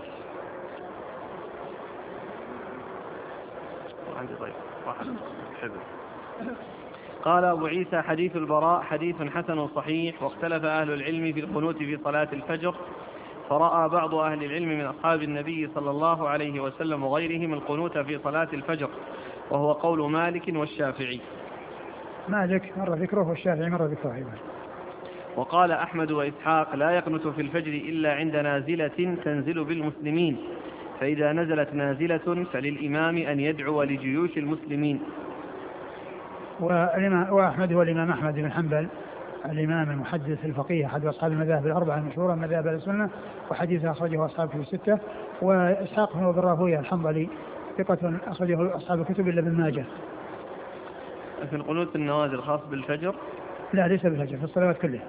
عندي طيب واحد حلو. قال أبو عيسى حديث البراء حديث حسن صحيح، واختلف أهل العلم في القنوت في صلاة الفجر، فرأى بعض أهل العلم من أصحاب النبي صلى الله عليه وسلم وغيرهم القنوت في صلاة الفجر، وهو قول مالك والشافعي. مالك مرة ذكره والشافعي مرة ذكره أيضا. وقال أحمد وإسحاق لا يقنت في الفجر إلا عند نازلة تنزل بالمسلمين، فإذا نزلت نازلة فللإمام أن يدعو لجيوش المسلمين. وأحمد هو الإمام أحمد بن حنبل الإمام المحدث الفقيه أحد أصحاب المذاهب الأربعة المشهورة مذاهب السنة، وحديثه أخرجه أصحاب كتب الستة. وإسحاق هو بن راهويه الحنظلي ثقة أخرجه أصحاب الكتب إلا ابن ماجه. في القنوت النوازل خاص بالفجر؟ لا ليس بالفجر، في الصلوات كلها.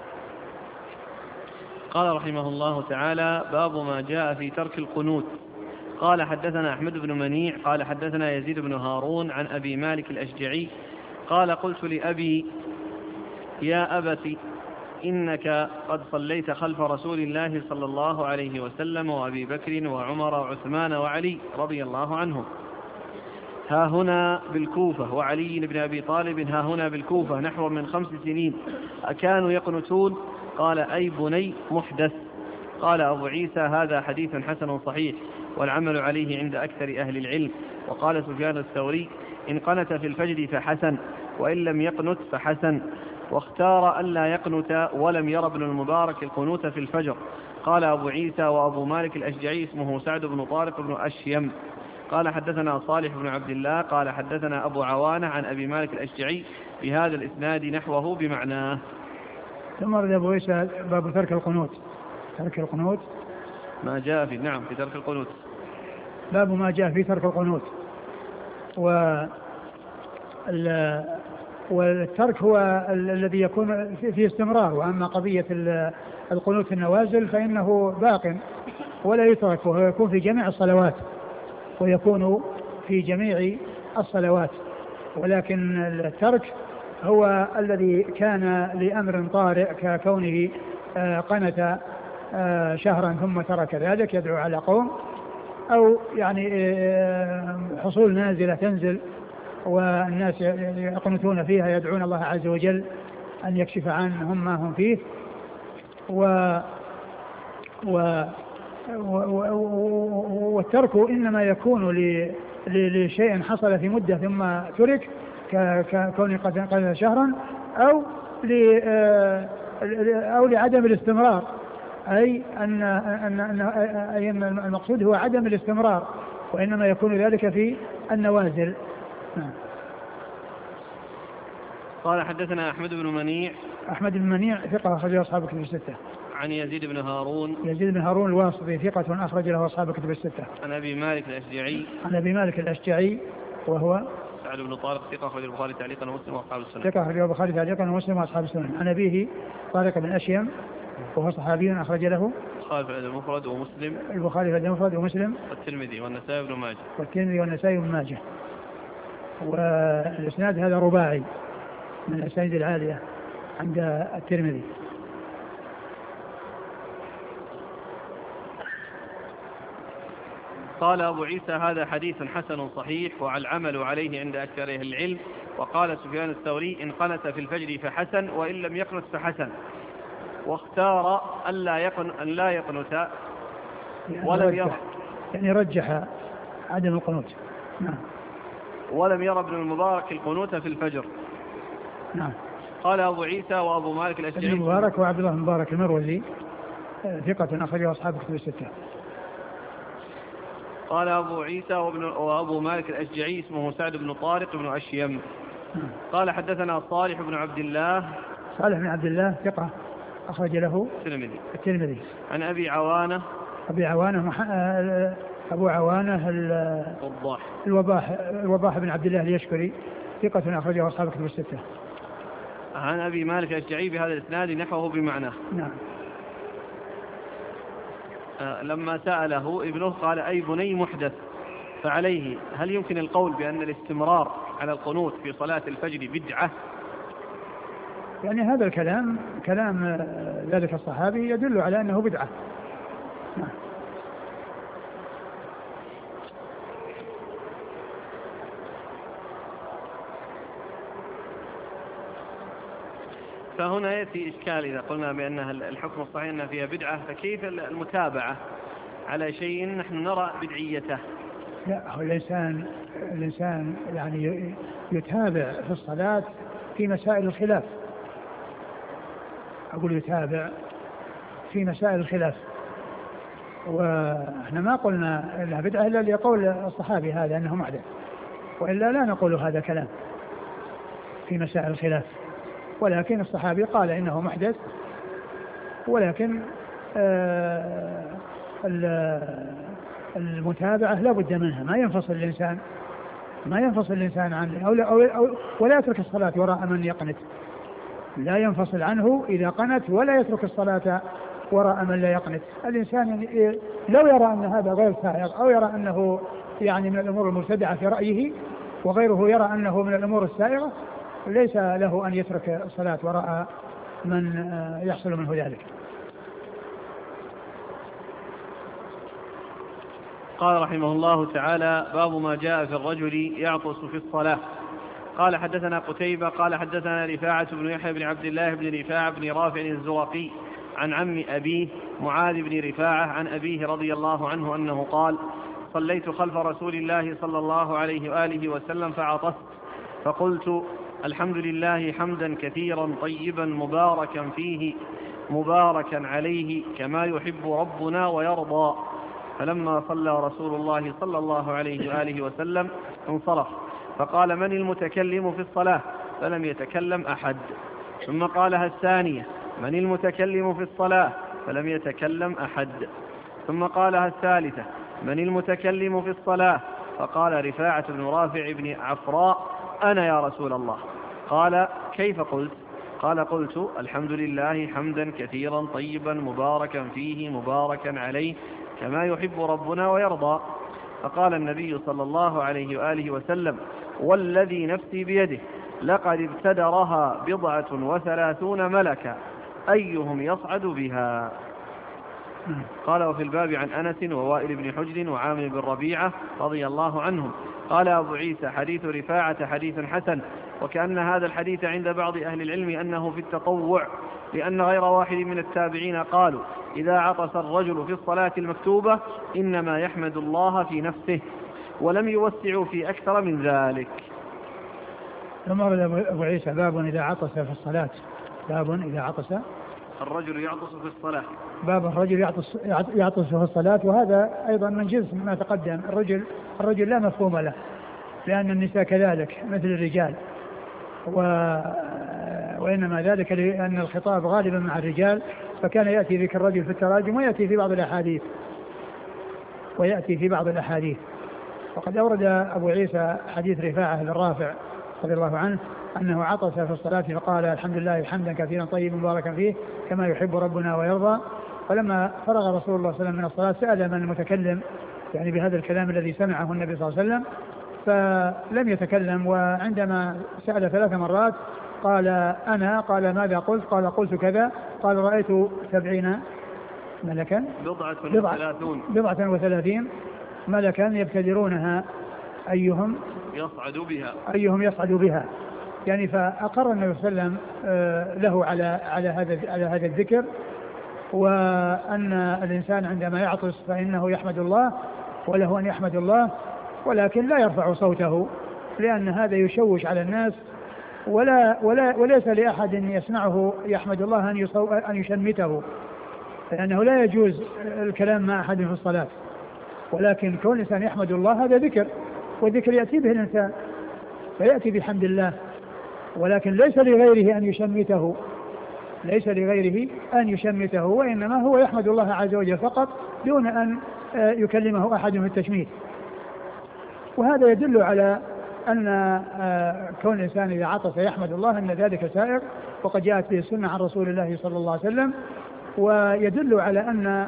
قال رحمه الله تعالى باب ما جاء في ترك القنوت. قال حدثنا أحمد بن منيع قال حدثنا يزيد بن هارون عن أبي مالك الأشجعي قال قلت لأبي يا أبت إنك قد صليت خلف رسول الله صلى الله عليه وسلم وأبي بكر وعمر وعثمان وعلي رضي الله عنهم ها هنا بالكوفة، وعلي بن أبي طالب ها هنا بالكوفة نحو من خمس سنين، أكانوا يقنتون؟ قال أي بني محدث. قال أبو عيسى هذا حديث حسن صحيح والعمل عليه عند أكثر أهل العلم. وقال سفيان الثوري إن قنت في الفجر فحسن وإن لم يقنت فحسن، واختار أن لا يقنت ولم ير ابن المبارك القنوت في الفجر. قال أبو عيسى وأبو مالك الأشجعي اسمه سعد بن طارق بن أشيم قال حدثنا صالح بن عبد الله قال حدثنا أبو عوانة عن أبي مالك الأشجعي بهذا الإسناد نحوه بمعناه. ثم رد أبو عيسى باب ترك القنوت. ترك القنوت ما جاء في نعم في ترك القنوت. باب ما جاء في ترك القنوت. و والترك هو الذي يكون فيه استمرار، وأما قضية القنوت في النوازل فإنه باق ولا يترك، وهو يكون في جميع الصلوات ويكون في جميع الصلوات. ولكن الترك هو الذي كان لأمر طارئ ككونه قنت شهرا ثم ترك ذلك يدعو على قوم، أو يعني حصول نازلة تنزل والناس يقنتون فيها يدعون الله عز وجل أن يكشف عنهم ما هم فيه. و و والترك إنما يكون لشيء حصل في مدة ثم ترك ككون قد شهرا، أو أو لعدم الاستمرار، أي أن أن المقصود هو عدم الاستمرار، وإنما يكون ذلك في النوازل. قال حدثنا أحمد بن منيع. أحمد بن منيع ثقة أخرج له أصحاب الكتب الستة. عن يزيد بن هارون. يزيد بن هارون الواسطي ثقة أخرج له أصحاب الكتب الستة. عن أبي مالك الأشجعي. عن أبي مالك الأشجعي وهو سعد بن طارق ثقة أخرج البخاري تعليقا ومسلم وأصحاب السنن. ثقة أخرج البخاري تعليقا ومسلم وأصحاب السنن. عن أبيه طارق بن أشيم وهو صحابي أخرج له البخاري في الأدب المفرد ومسلم. البخاري في الأدب المفرد ومسلم. والترمذي والنسائي بن ماجه. والترمذي والنسائي بن ماجه. والإسناد هذا رباعي من الأسانيد العالية عند الترمذي. قال أبو عيسى هذا حديث حسن صحيح والعمل عليه عند أكثر أهل العلم. وقال سفيان الثوري إن قنت في الفجر فحسن وإن لم يقنت فحسن، واختار أن لا يقن أن لا يقنت ولم يرى يعني رجح عدم القنوت. نعم. ولم يرى ابن المبارك القنوت في الفجر. نعم. قال أبو عيسى وأبو مالك الأشجعي. ابن المبارك وعبد الله المبارك المروزي ثقة أخرجه أصحاب الكتب الستة. قال أبو عيسى وابن وأبو مالك الأشجعي اسمه سعد بن طارق بن أشيم. قال حدثنا صالح بن عبد الله. صالح بن عبد الله ثقة أخرج له الترمذي. الترمذي. عن أبي عوانة. أبي عوانة مح... أبو عوانة الوضاح الوضاح الوضاح بن عبد الله اليشكري ثقة أخرجه أصحاب الكتب الستة. عن أبي مالك الأشجعي بهذا الإسناد نحوه بمعناه. نعم. لما سأله ابنه قال أي بني محدث، فعليه هل يمكن القول بأن الاستمرار على القنوت في صلاة الفجر بدعة؟ يعني هذا الكلام كلام ذلك الصحابي يدل على أنه بدعة. نعم. فهنا يأتي إشكال إذا قلنا بأنها الحكم الصحيح أنها فيها بدعة، فكيف المتابعة على شيء نحن نرى بدعيته؟ لا، هو الإنسان الإنسان يعني يتابع في الصلاة في مسائل الخلاف. أقول يتابع في مسائل الخلاف، وإحنا ما قلنا إنها بدعة إلا لقول الصحابي هذا أنه محدث، وإلا لا نقول هذا كلام في مسائل الخلاف. ولكن الصحابي قال إنه محدث، ولكن آه المتابعة لا بد منها، ما ينفصل الإنسان ما ينفصل الإنسان عنه أو, أو, أو ولا يترك الصلاة وراء من يقنت، لا ينفصل عنه إذا قنت، ولا يترك الصلاة وراء من لا يقنت. الإنسان لو يرى أن هذا غير سائغ أو يرى أنه يعني من الأمور المبتدعة في رأيه، وغيره يرى أنه من الأمور السائغة، ليس له أن يترك الصلاة وراء من يحصل منه ذلك. قال رحمه الله تعالى باب ما جاء في الرجل يعطس في الصلاة. قال حدثنا قتيبة قال حدثنا رفاعة بن يحيى بن عبد الله بن رفاعة بن رافع الزرقي عن عم أبيه معاذ بن رفاعة عن أبيه رضي الله عنه أنه قال صليت خلف رسول الله صلى الله عليه وآله وسلم فعطست فقلت الحمد لله حمدا كثيرا طيبا مباركا فيه مباركا عليه كما يحب ربنا ويرضى. فلما صلى رسول الله صلى الله عليه وآله وسلم انصرف فقال: من المتكلم في الصلاة؟ فلم يتكلم أحد. ثم قالها الثانية: من المتكلم في الصلاة؟ فلم يتكلم أحد. ثم قالها الثالثة: من المتكلم في الصلاة؟ فقال رفاعة بن رافع بن عفراء: أنا يا رسول الله. قال: كيف قلت؟ قال: قلت: الحمد لله حمدا كثيرا طيبا مباركا فيه مباركا عليه كما يحب ربنا ويرضى. فقال النبي صلى الله عليه وآله وسلم: والذي نفسي بيده لقد ابتدرها بضعة وثلاثون ملكا أيهم يصعد بها. قال: وفي الباب عن أنس ووائل بن حجر وعامر بن ربيعة رضي الله عنهم. قال أبو عيسى: حديث رفاعة حديث حسن، وكأن هذا الحديث عند بعض أهل العلم أنه في التطوع، لأن غير واحد من التابعين قالوا: إذا عطس الرجل في الصلاة المكتوبة إنما يحمد الله في نفسه، ولم يوسعوا في أكثر من ذلك. ثم ورد أبو عيسى: باب إذا عطس في الصلاة. باب إذا عطس الرجل يعطس في الصلاة. باب الرجل يعطس يعطس في الصلاة، وهذا أيضا من جنس ما تقدم. الرجل الرجل لا مفهوم له، لأن النساء كذلك مثل الرجال، و... وإنما ذلك لأن الخطاب غالبا مع الرجال، فكان يأتي ذكر الرجل في التراجم ويأتي في بعض الأحاديث ويأتي في بعض الأحاديث وقد أورد أبو عيسى حديث رفاعة بن رافع رضي الله عنه أنه عطس في الصلاة فقال: الحمد لله حمدا كثيرا طيبا مباركا فيه كما يحب ربنا ويرضى. فلما فرغ رسول الله صلى الله عليه وسلم من الصلاة سأل من المتكلم يعني بهذا الكلام الذي سمعه النبي صلى الله عليه وسلم، فلم يتكلم. وعندما سأل ثلاث مرات قال: أنا. قال: ماذا قلت؟ قال: قلت كذا. قال: رأيت سبعين ملكا بضعة وثلاثون بضعة وثلاثين ملكا يبتدرونها أيهم يصعد بها أيهم يصعد بها. يعني فأقر النبي صلى الله عليه وسلم له على على هذا على هذا الذكر، وأن الإنسان عندما يعطس فإنه يحمد الله وله أن يحمد الله، ولكن لا يرفع صوته لأن هذا يشوش على الناس، ولا ولا وليس لأحد يسمعه يحمد الله أن أن يشمته، لأنه لا يجوز الكلام مع أحد في الصلاة. ولكن كون الإنسان يحمد الله هذا ذكر، والذكر يأتي به الإنسان فيأتي بحمد الله، ولكن ليس لغيره أن يشمته ليس لغيره أن يشمته وإنما هو يحمد الله عز وجل فقط دون أن يكلمه أحد في التشميت. وهذا يدل على أن كون الإنسان إذا عطس يحمد الله أن ذلك سائر، وقد جاءت به السنة عن رسول الله صلى الله عليه وسلم. ويدل على أن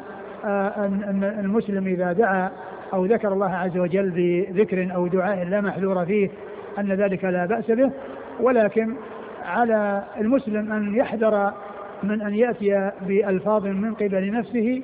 المسلم إذا دعا أو ذكر الله عز وجل بذكر أو دعاء لا محذور فيه أن ذلك لا بأس به، ولكن على المسلم أن يحذر من أن يأتي بألفاظ من قبل نفسه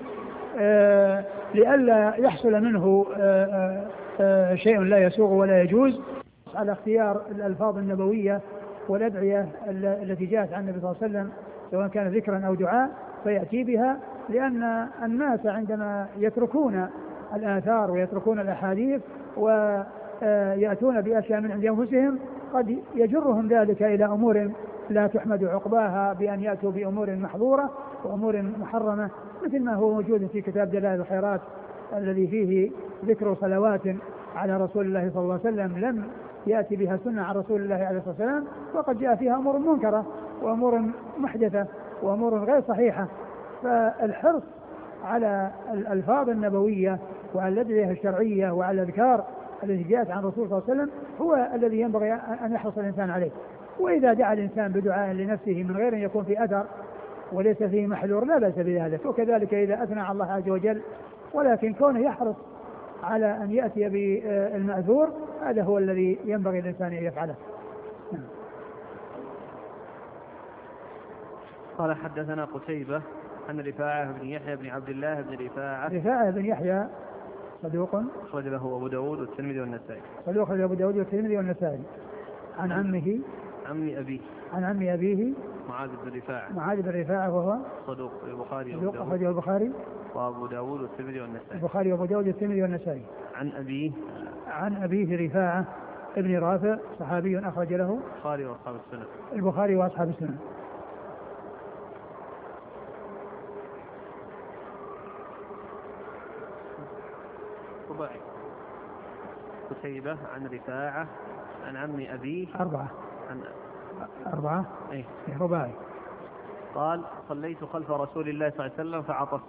لئلا يحصل منه شيء لا يسوغ ولا يجوز، على اختيار الألفاظ النبوية والأدعية التي جاءت عن النبي صلى الله عليه وسلم سواء كان ذكرا أو دعاء فيأتي بها، لأن الناس عندما يتركون الآثار ويتركون الأحاديث ويأتون بأشياء من عند أنفسهم قد يجرهم ذلك إلى أمور لا تحمد عقباها بأن يأتوا بأمور محظورة وأمور محرمة، مثل ما هو موجود في كتاب دلائل الخيرات الذي فيه ذكر صلوات على رسول الله صلى الله عليه وسلم لم يأتي بها سنة عن رسول الله عليه الصلاة والسلام، وقد جاء فيها أمور منكرة وأمور محدثة وأمور غير صحيحة. فالحرص على الألفاظ النبوية وعلى الأدعية الشرعية وعلى الأذكار التي جاءت عن الرسول صلى الله عليه وسلم هو الذي ينبغي أن يحرص الإنسان عليه. وإذا دعا الإنسان بدعاء لنفسه من غير أن يكون في أثر وليس فيه محذور لا بأس بذلك، وكذلك إذا أثنى على الله عز وجل، ولكن كونه يحرص على أن يأتي بالمأذور هذا هو الذي ينبغي الإنسان أن يفعله. قال: حدثنا قتيبة عن رفاعة بن يحيى بن عبد الله بن رفاعة رفاعة بن يحيى صدوق أخرج له أبو داود والترمذي والنسائي صدوق أخرج أبو داود والترمذي والنسائي عن عمه عم أبيه عن عم أبيه معاذ بن رفاعة معاذ بن رفاعة وهو صدوق البخاري صدوق أخرج البخاري وأبو داود والترمذي والنسائي البخاري وأبو داود والترمذي والنسائي عن أبيه عن أبيه رفاعة ابن رافع صحابي أخرج له البخاري وأصحاب السنة البخاري وأصحاب السنة. رباعي. قتيبة عن رفاعة عن عم أبيه. أربعة. عن أربعة. إيه رباعي. قال صليت خلف رسول الله صلى الله عليه وسلم فعطست.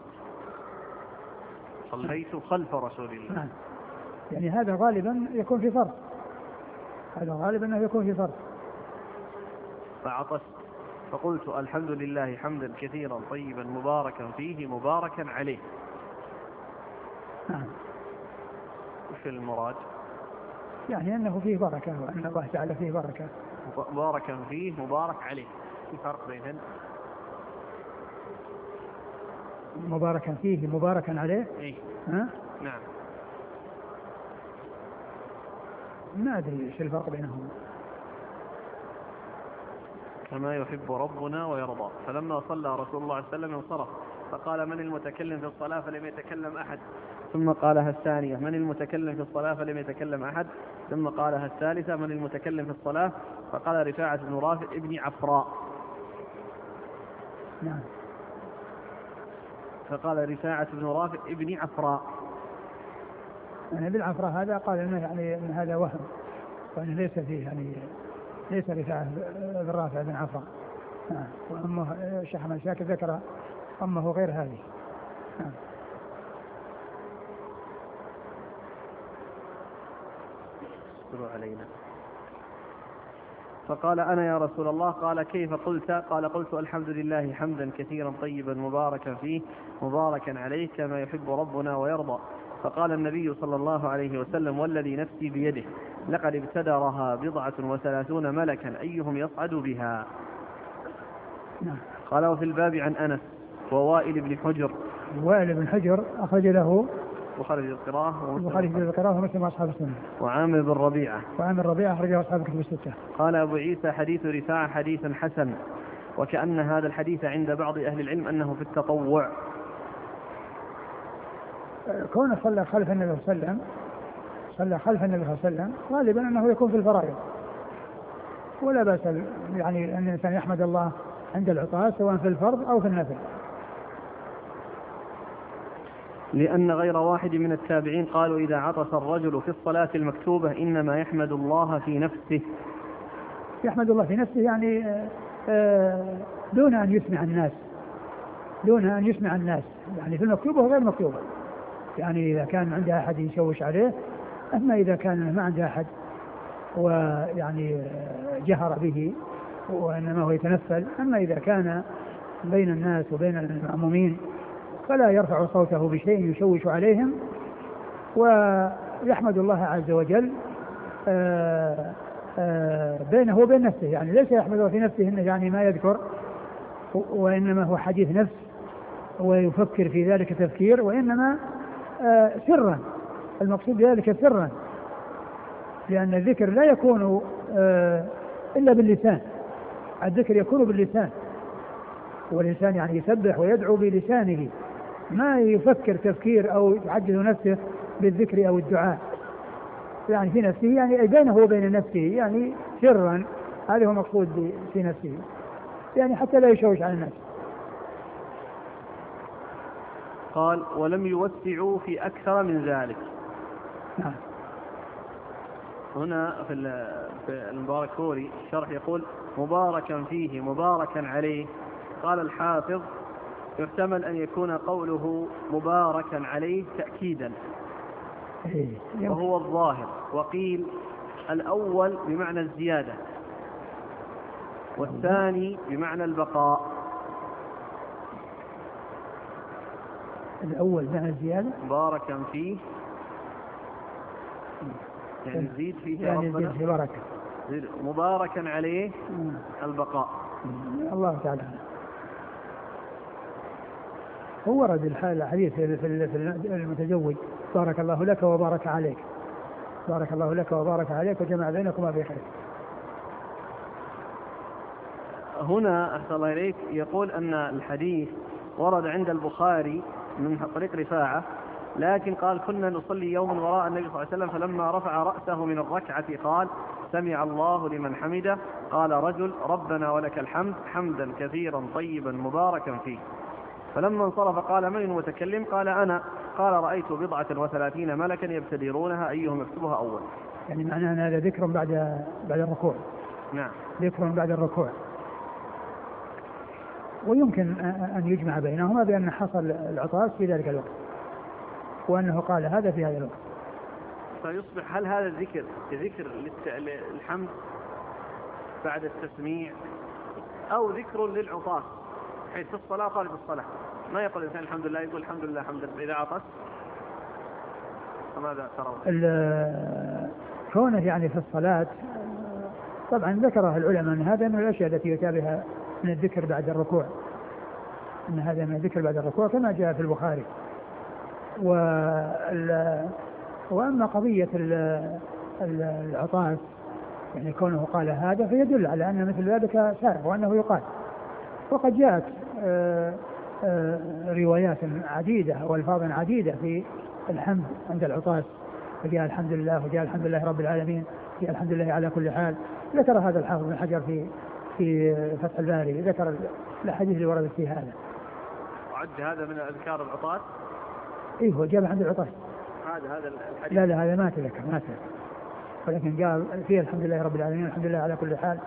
صليت خلف رسول الله. نعم. يعني هذا غالبا يكون في فرض. هذا غالبا أنه يكون في فرض. فعطست فقلت الحمد لله حمدا كثيرا طيبا مباركا فيه مباركا عليه. نعم. وش المراد؟ يعني أنه فيه بركة وأن الله تعالى فيه بركة. مباركا فيه مبارك عليه. في فرق بينهن؟ مباركا فيه مباركا عليه. إيه؟ ها؟ نعم. ما أدري إيش الفرق بينهم. كما يحب ربنا ويرضى. فلما صلى رسول الله صلى الله عليه وسلم انصرف فقال من المتكلم في الصلاة فلم يتكلم أحد ثم قالها الثانية من المتكلم في الصلاة فلم يتكلم أحد ثم قالها الثالثة من المتكلم في الصلاة فقال رفاعة بن رافع ابن عفراء. نعم. فقال رفاعة بن رافع ابن عفراء. يعني بالعفراء هذا قال إنه يعني إن هذا وهم وأنه ليس فيه يعني ليس رفاعة بن رافع بن عفراء. نعم. وأمه الشيخ أحمد شاكر ذكر أمه غير هذه. نعم. علينا. فقال أنا يا رسول الله. قال كيف قلت؟ قال قلت الحمد لله حمدا كثيرا طيبا مباركا فيه مباركا عليه كما يحب ربنا ويرضى. فقال النبي صلى الله عليه وسلم والذي نفسي بيده لقد ابتدرها بضعة وثلاثون ملكا أيهم يصعد بها. قال وفي الباب عن أنس ووائل بن حجر. وائل بن حجر أخرج له وخرج القراءة وخرج القراءة ومسلم أصحاب السنة. وعامر بن ربيعة. وعامر ربيعة أخرجه أصحاب الكتب الستة. قال أبو عيسى حديث رفاعة حديث حسن وكأن هذا الحديث عند بعض أهل العلم أنه في التطوع. كونه صلى خلف النبي صلى الله عليه وسلم صلى خلف النبي صلى الله عليه وسلم غالبا أنه يكون في الفرائض ولا بأس يعني أن الإنسان يحمد الله عند العطاء سواء في الفرض أو في النفل. لأن غير واحد من التابعين قالوا إذا عطس الرجل في الصلاة المكتوبة إنما يحمد الله في نفسه. يحمد الله في نفسه يعني دون أن يسمع الناس دون أن يسمع الناس يعني في المكتوبة وغير المكتوبة. يعني إذا كان عنده أحد يشوش عليه أما إذا كان ما عنده أحد ويعني جهر به وإنما هو يتنفل. أما إذا كان بين الناس وبين المأمومين فلا يرفع صوته بشيء يشوش عليهم ويحمد الله عز وجل آآ آآ بينه وبين نفسه. يعني ليس يحمده في نفسه إنه يعني ما يذكر وإنما هو حديث نفس ويفكر في ذلك تفكير وإنما سرا. المقصود بذلك سرا لأن الذكر لا يكون إلا باللسان. الذكر يكون باللسان والإنسان يعني يسبح ويدعو بلسانه ما يفكر تفكير أو يعجز نفسه بالذكر أو الدعاء يعني في نفسه يعني بينه وبين نفسه يعني سرا. هذا هو مقصود في نفسه يعني حتى لا يشوش على الناس. قال ولم يوسعوا في أكثر من ذلك. نعم. هنا في المباركوري الشرح يقول مباركا فيه مباركا عليه. قال الحافظ يحتمل أن يكون قوله مباركا عليه تأكيدا وهو الظاهر. وقيل الأول بمعنى الزيادة والثاني بمعنى البقاء. الأول بمعنى الزيادة مباركا فيه يعني زيد فيه يعني زيد في بركة. مباركا عليه البقاء. الله تعالى. هو ورد الحديث في المتزوج بارك الله لك وبارك عليك بارك الله لك وبارك عليك وجمع بينكما بخير. هنا أحسن الله إليك يقول أن الحديث ورد عند البخاري من طريق رفاعة لكن قال كنا نصلي يوما وراء النبي صلى الله عليه وسلم فلما رفع رأسه من الركعة قال سمع الله لمن حمده. قال رجل ربنا ولك الحمد حمدا كثيرا طيبا مباركا فيه. فلما انصرف قال من المتكلم؟ قال أنا. قال رأيت بضعة وثلاثين ملكا يبتدرونها أيهم يكتبها أول. يعني معناه أن هذا ذكر بعد بعد الركوع. نعم. ذكر بعد الركوع. ويمكن أن يجمع بينهما بأن حصل العطاس في ذلك الوقت وأنه قال هذا في هذا الوقت. فيصبح هل هذا الذكر ذكر للحمد بعد التسميع أو ذكر للعطاس، حيث في الصلاة قال في الصلاة ما يقول الإنسان الحمد لله، يقول الحمد لله الحمد لله إذا عطس؟ فماذا ترون؟ كونه يعني في الصلاة طبعا ذكره العلماء أن هذا من الأشياء التي يتابعها من الذكر بعد الركوع، أن هذا من الذكر بعد الركوع كما جاء في البخاري. وأما قضية العطاس يعني كونه قال هذا فيدل على أن مثل ذلك سائغ وأنه يقال. وقد جاءت آآ آآ روايات عديدة والفاظ عديدة في الحمد عند العطاس، فجاء الحمد لله وجاء الحمد لله رب العالمين، جاء الحمد لله على كل حال. ذكر هذا الحافظ بن حجر في في فتح الباري، ذكر الحديث اللي وردت فيه هذا. وعد هذا من أذكار العطاس؟ إيه هو جاء عند العطاس. هذا هذا الحديث؟ لا لا هذا ما تذكر ما تذكر، ولكن قال فيه الحمد لله رب العالمين الحمد لله على كل حال.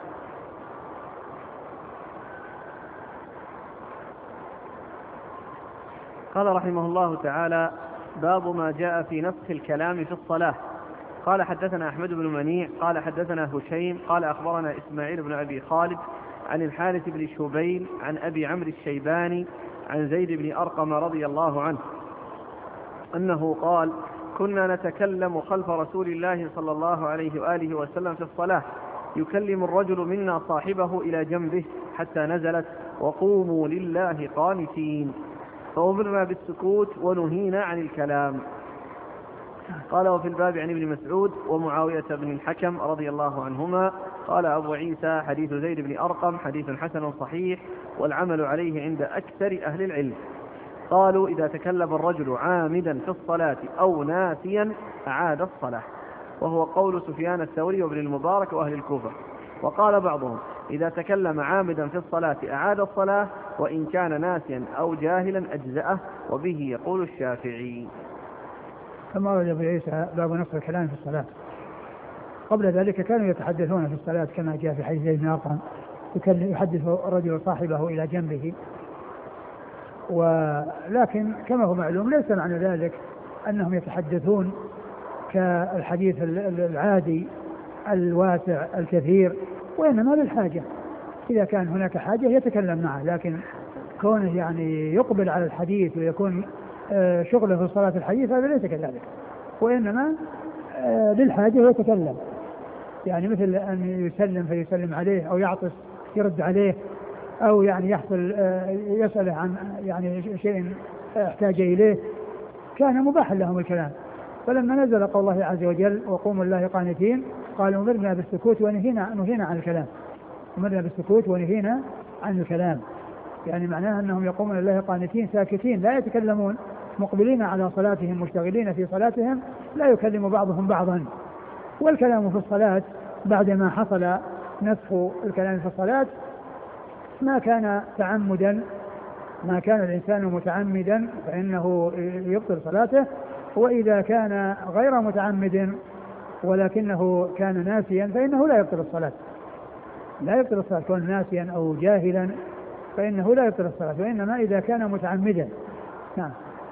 قال رحمه الله تعالى: باب ما جاء في نفخ الكلام في الصلاة. قال حدثنا أحمد بن منيع قال حدثنا هشيم قال أخبرنا إسماعيل بن أبي خالد عن الحارث بن شبيل عن أبي عمرو الشيباني عن زيد بن أرقم رضي الله عنه أنه قال: كنا نتكلم خلف رسول الله صلى الله عليه وآله وسلم في الصلاة، يكلم الرجل منا صاحبه إلى جنبه حتى نزلت: وقوموا لله قانتين، فأمرنا بالسكوت ونهينا عن الكلام. قال: وفي الباب عن ابن مسعود ومعاوية بن الحكم رضي الله عنهما. قال أبو عيسى: حديث زيد بن أرقم حديث حسن صحيح والعمل عليه عند أكثر أهل العلم. قالوا: إذا تكلم الرجل عامدا في الصلاة أو ناسيا أعاد الصلاة، وهو قول سفيان الثوري وابن المبارك وأهل الكوفة. وقال بعضهم: إذا تكلم عامدا في الصلاة أعاد الصلاة، وإن كان ناسيا أو جاهلا أجزأه، وبه يقول الشافعي. كما ورد أبو عيسى باب نفخ الكلام في الصلاة. قبل ذلك كانوا يتحدثون في الصلاة كما جاء في حديث زيد بن أرقم، يحدث الرجل صاحبه إلى جنبه. ولكن كما هو معلوم ليس معنى ذلك أنهم يتحدثون كالحديث العادي الواسع الكثير، وإنما للحاجة، إذا كان هناك حاجة يتكلم معه. لكن كونه يعني يقبل على الحديث ويكون شغله في صلاة الحديث هذا ليس كذلك، وإنما للحاجة يتكلم، يعني مثل أن يسلم فيسلم عليه أو يعطس يرد عليه، أو يعني يحصل يسأل عن يعني شيء احتاج إليه، كان مباحا لهم الكلام. فلما نزل قول الله عز وجل: وقوموا لله قانتين، قالوا: أمرنا بالسكوت ونهينا نهينا عن الكلام. أمرنا بالسكوت ونهينا عن الكلام، يعني معناها أنهم يقومون لله قانتين ساكتين لا يتكلمون، مقبلين على صلاتهم مشتغلين في صلاتهم، لا يكلم بعضهم بعضا. والكلام في الصلاة بعدما حصل نسخ الكلام في الصلاة ما كان تعمدا، ما كان الإنسان متعمدا فإنه يبطل صلاته، وإذا كان غير متعمد ولكنه كان ناسيا فإنه لا يبطل الصلاة، لا يبطل الصلاة. كون ناسيا أو جاهلا فإنه لا يبطل الصلاة، وإنما إذا كان متعمدا. نعم.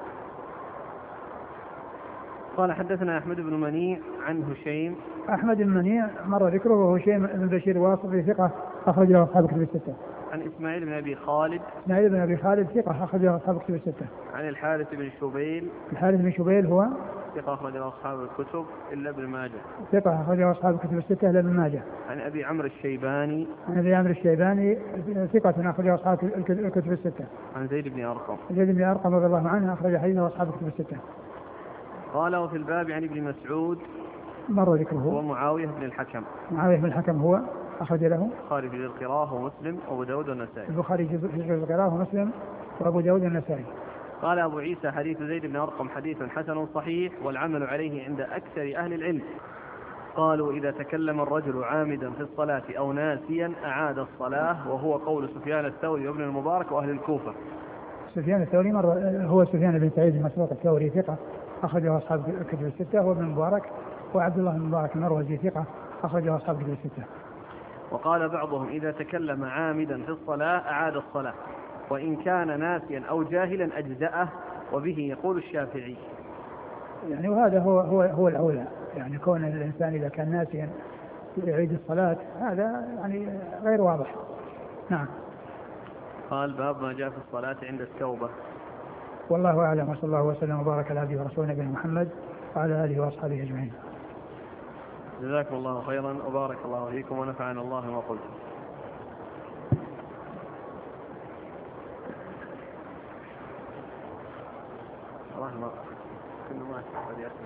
قال حدثنا أحمد بن منيع عن هشيم. أحمد بن منيع مر ذكره، وهشيم بن بشير واصفي ثقة أخرج له أصحاب كتب الستة. عن إسماعيل بن أبي خالد. إسماعيل بن أبي خالد ثقة أخرج له أصحاب كتب الستة. عن الحارث بن شبيل. الحارث بن شبيل هو ثقة أخرج له أصحاب الكتب إلا ابن ماجه. ثقة أخرج له أصحاب الكتب الستة إلا ابن ماجه. عن أبي عمرو الشيباني. عن أبي عمرو الشيباني ثقة أخرج له أصحاب الكتب الستة. عن زيد بن أرقم. زيد بن أرقم رضي الله عنه أخرج حديثه أصحاب الكتب الستة. قال: وفي الباب عن ابن مسعود مر ذكره. هو معاوية بن الحكم. معاوية بن الحكم هو أخرج له البخاري في القراءة ومسلم وأبو داود والنسائي. البخاري في القراءة ومسلم وأبو داود والنسائي. قال أبو عيسى: حديث زيد بن أرقم حديث حسن صحيح والعمل عليه عند أكثر أهل العلم. قالوا: إذا تكلم الرجل عامدا في الصلاة أو ناسيا أعاد الصلاة، وهو قول سفيان الثوري وابن المبارك وأهل الكوفة. سفيان الثوري مر هو سفيان بن سعيد المسروق الثوري ثقة أخرجه أصحاب الكتب الستة، وابن المبارك وعبد الله بن المبارك المروزي ثقة أخرجه أصحاب الكتب الستة. وقال بعضهم إذا تكلم عامدا في الصلاة أعاد الصلاة، وإن كان ناسيا أو جاهلا أجزأه، وبه يقول الشافعي. يعني وهذا هو هو هو الأولى، يعني كون الإنسان إذا كان ناسيا يعيد الصلاة هذا يعني غير واضح. نعم. قال باب ما جاء في الصلاة عند التوبة. والله أعلم، وصلى الله وسلم وبارك على عبده ورسوله نبينا محمد وعلى آله وأصحابه أجمعين. جزاكم الله خيرا وبارك الله فيكم ونفعنا الله ما قلت. رحمة كل ما قد يأتي.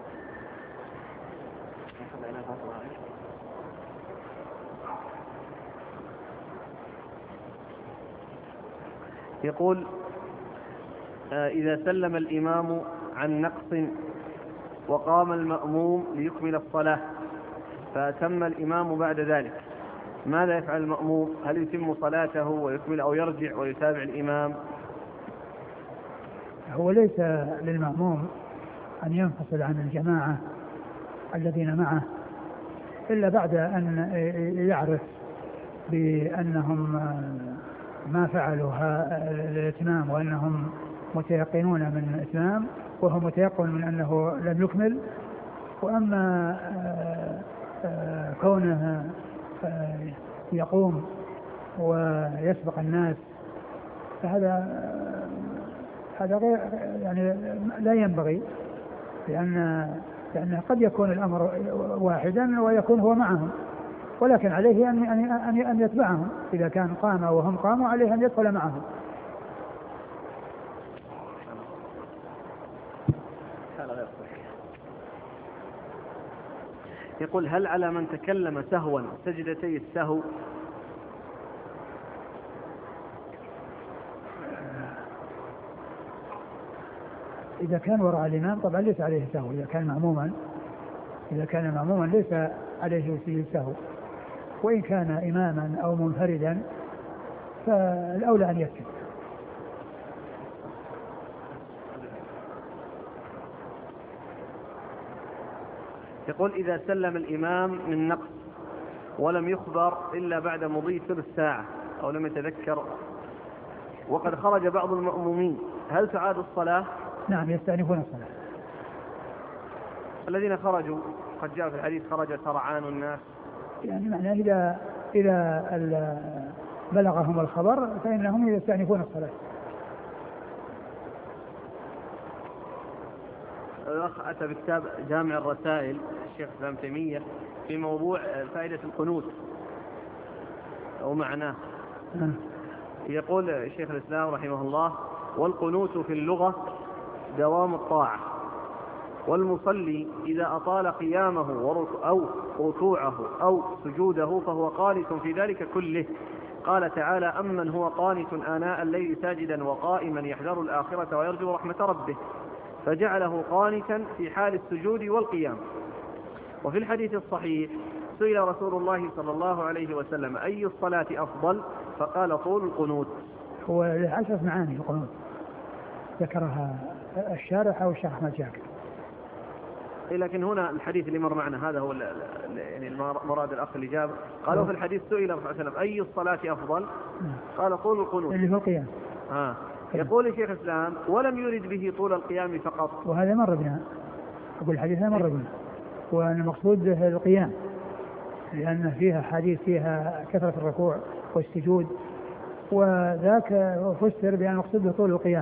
يقول آه إذا سلم الإمام عن نقص وقام المأموم ليكمل الصلاة فأتم الإمام بعد ذلك، ماذا يفعل المأموم؟ هل يتم صلاته ويكمل أو يرجع ويتابع الإمام؟ هو ليس للمأموم أن ينفصل عن الجماعة الذين معه إلا بعد أن يعرف بأنهم ما فعلوا الإتمام وأنهم متيقنون من الإتمام وهو متيقن من أنه لم يكمل. وأما كونه يقوم ويسبق الناس فهذا هذا غير يعني لا ينبغي، لأن لأن قد يكون الأمر واحدا ويكون هو معهم، ولكن عليه أن أن أن يتبعهم. إذا كان قام وهم قاموا عليه أن يدخل معهم. يقول هل على من تكلم سهوا سجدتي السهو؟ إذا كان وراء الإمام طبعا ليس عليه سهو. إذا كان معموما إذا كان معموما ليس عليه سجد سهو، وإن كان إماما أو منفردا فالأولى أن يسجد. يقول إذا سلم الإمام من نقص ولم يخبر إلا بعد مضي ثلث ساعة أو لم يتذكر وقد خرج بعض المأمومين، هل تعاد الصلاة؟ نعم، يستأنفون الصلاة. الذين خرجوا قد جاء في الحديث خرج سرعان الناس، يعني معناه إذا إذا بلغهم الخبر فإنهم يستأنفون الصلاة. الأخ أتى بكتاب جامع الرسائل الشيخ ابن تيمية في موضوع فائدة القنوت أو معناه. أه. يقول شيخ الإسلام رحمه الله: والقنوت في اللغة دوام الطاعة، والمصلي إذا أطال قيامه أو ركوعه أو سجوده فهو قانت في ذلك كله. قال تعالى: أمن هو قانت آناء الليل ساجدا وقائما يحذر الآخرة ويرجو رحمة ربه، فجعله قانتا في حال السجود والقيام. وفي الحديث الصحيح سئل رسول الله صلى الله عليه وسلم: أي الصلاة أفضل؟ فقال: طول القنوت. هو عشرة معاني القنوت ذكرها الشارح أو الشيخ أحمد شاكر، لكن هنا الحديث اللي مر معنا هذا هو يعني المراد الأخ اللي جاب. قالوا في الحديث سئل الرسول صلى الله عليه وسلم: أي الصلاة أفضل؟ قال: طول القنوت اللي هو القيام. آه. يقول الشيخ الإسلام: ولم يرد به طول القيام فقط. وهذا مر بنا، أقول الحديث مر بنا، والمقصود به القيام، لأن فيها حديث فيها كثرة الركوع والسجود، وذاك فسر بأن المقصود به طول القيام.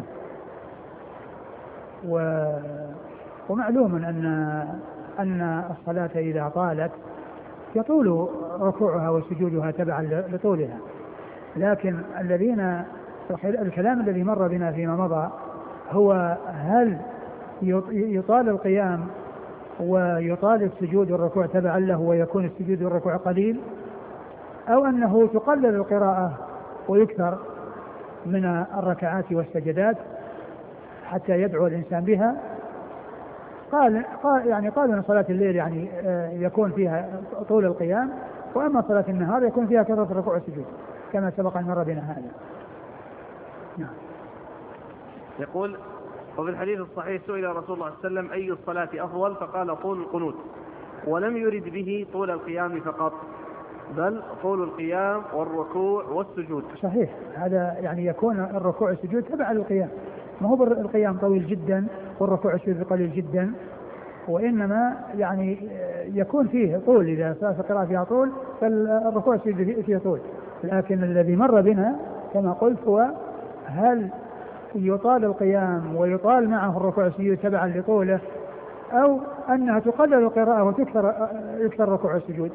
و... ومعلوم أن أن الصلاة إذا طالت يطول ركوعها وسجودها تبعا لطولها، لكن الذين الكلام الذي مر بنا فيما مضى هو هل يطال القيام ويطال السجود والركوع تبعا له ويكون السجود والركوع قليل، أو أنه تقلل القراءة ويكثر من الركعات والسجدات حتى يدعو الإنسان بها. قال, قال يعني قالوا أن صلاة الليل يعني يكون فيها طول القيام، وأما صلاة النهار يكون فيها كثرة الركوع والسجود كما سبق أن مر بنا هذا. نعم. يقول: وفي الحديث الصحيح سئل رسول الله صلى الله عليه وسلم أي الصلاة أفضل؟ فقال: طول القنوت. ولم يرد به طول القيام فقط، بل طول القيام والركوع والسجود. صحيح، هذا يعني يكون الركوع والسجود تبع للقيام، ما هو القيام طويل جدا والركوع والسجود قليل جدا، وإنما يعني يكون فيه طول، إذا صارت القراءة فيها طول فالركوع والسجود فيه طول. لكن الذي مر بنا كما قلت هو هل يطال القيام ويطال معه الركوع والسجود تبعا لطوله، أو أنها تقلل القراءة وتكثر يكثر الركوع والسجود.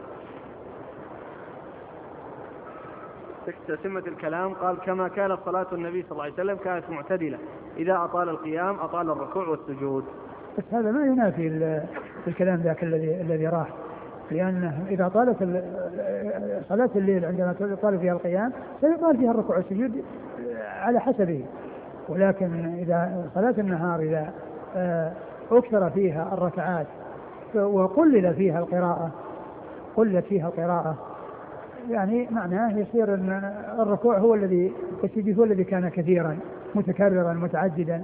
تتمة الكلام قال: كما كانت صلاة النبي صلى الله عليه وسلم كانت معتدلة، إذا أطال القيام أطال الركوع والسجود. بس هذا ما ينافي الكلام ذاك الذي الذي راح، لأن إذا طالت صلاة الليل عندما يطال فيها القيام سيطال فيها الركوع والسجود على حسبه، ولكن إذا صلاة النهار إذا أكثر فيها الركعات وقلل فيها القراءة قلت فيها القراءة يعني معناه يصير أن الركوع هو الذي والسجود هو الذي كان كثيرا متكررا متعددا.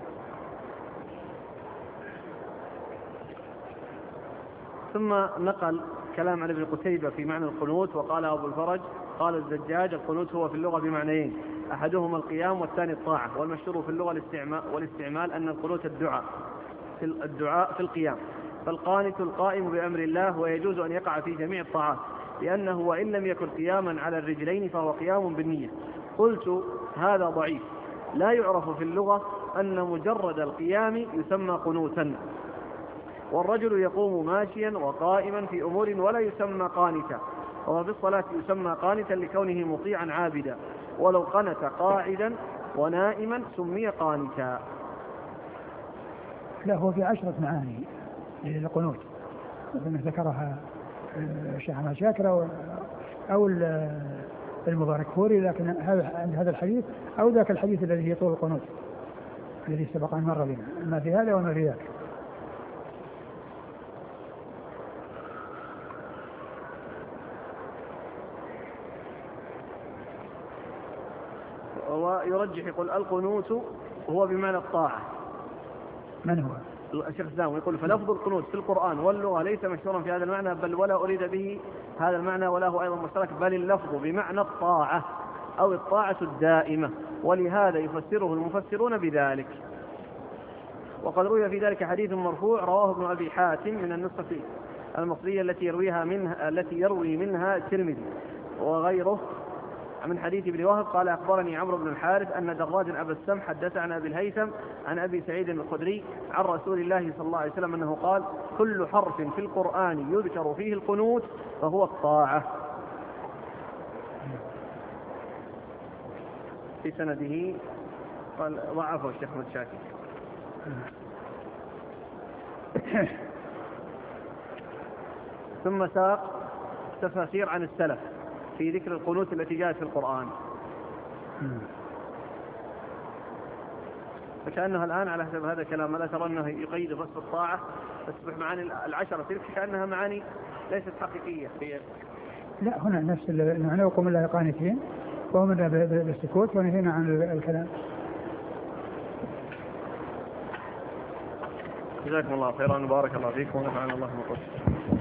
ثم نقل كلام عن ابن قتيبة في معنى القنوت، وقال أبو الفرج قال الزجاج: القنوت هو في اللغة بمعنيين، أحدهما القيام والثاني الطاعة، والمشهور في اللغة الاستعمال, والاستعمال أن القنوت الدعاء في الدعاء في القيام، فالقانت القائم بأمر الله، ويجوز أن يقع في جميع الطاعات، لأنه وإن لم يكن قياما على الرجلين فهو قيام بالنية. قلت: هذا ضعيف، لا يعرف في اللغة أن مجرد القيام يسمى قنوتا، والرجل يقوم ماشيا وقائما في أمور ولا يسمى قانتا، وهو في الصلاة يسمى قانتا لكونه مطيعا عابدا، ولو قنت قاعدا ونائما سمي قانتا. لا، هو في عشرة معاني للقنوت مثل ذكرها الشيخ أحمد شاكر أو, أو المبارك فوري، لكن هذا هذا الحديث أو ذاك الحديث الذي هي طول القنوت الذي سبق أن مر بنا، ما في هذا وما في ذاك. ويرجح يقول: القنوت هو بمعنى الطاعة. من هو؟ الشيخ الزاوي يقول: فلفظ القنوت في القرآن واللغة ليس مشهورا في هذا المعنى، بل ولا أريد به هذا المعنى ولا هو أيضا مشترك، بل اللفظ بمعنى الطاعة أو الطاعة الدائمة، ولهذا يفسره المفسرون بذلك. وقد روي في ذلك حديث مرفوع رواه ابن أبي حاتم من النسخة المصرية التي يرويها منها التي يروي منها الترمذي وغيره من حديث ابن وهب قال: أخبرني عمرو بن الحارث أن دراج أبا السمح حدث عن أبي الهيثم عن أبي سعيد الخدري عن رسول الله صلى الله عليه وسلم أنه قال: كل حرف في القرآن يذكر فيه القنوت فهو الطاعة. في سنده قال ضعفه الشيخ أحمد شاكر. ثم ساق تفاسير عن السلف في ذكر القنوت التي جاءت في القرآن، فكأنها الآن على حسب هذا الكلام لا ترى أنه يقيد بس الطاعة، تصبح معاني العشرة تلك كأنها معاني ليست حقيقية. لا، هنا نفس المعنى: وقوم الله قانتين وأمرنا بالسكوت ونهينا عن الكلام. جزاكم الله خيرا، بارك الله فيكم ونفعنا الله بكم.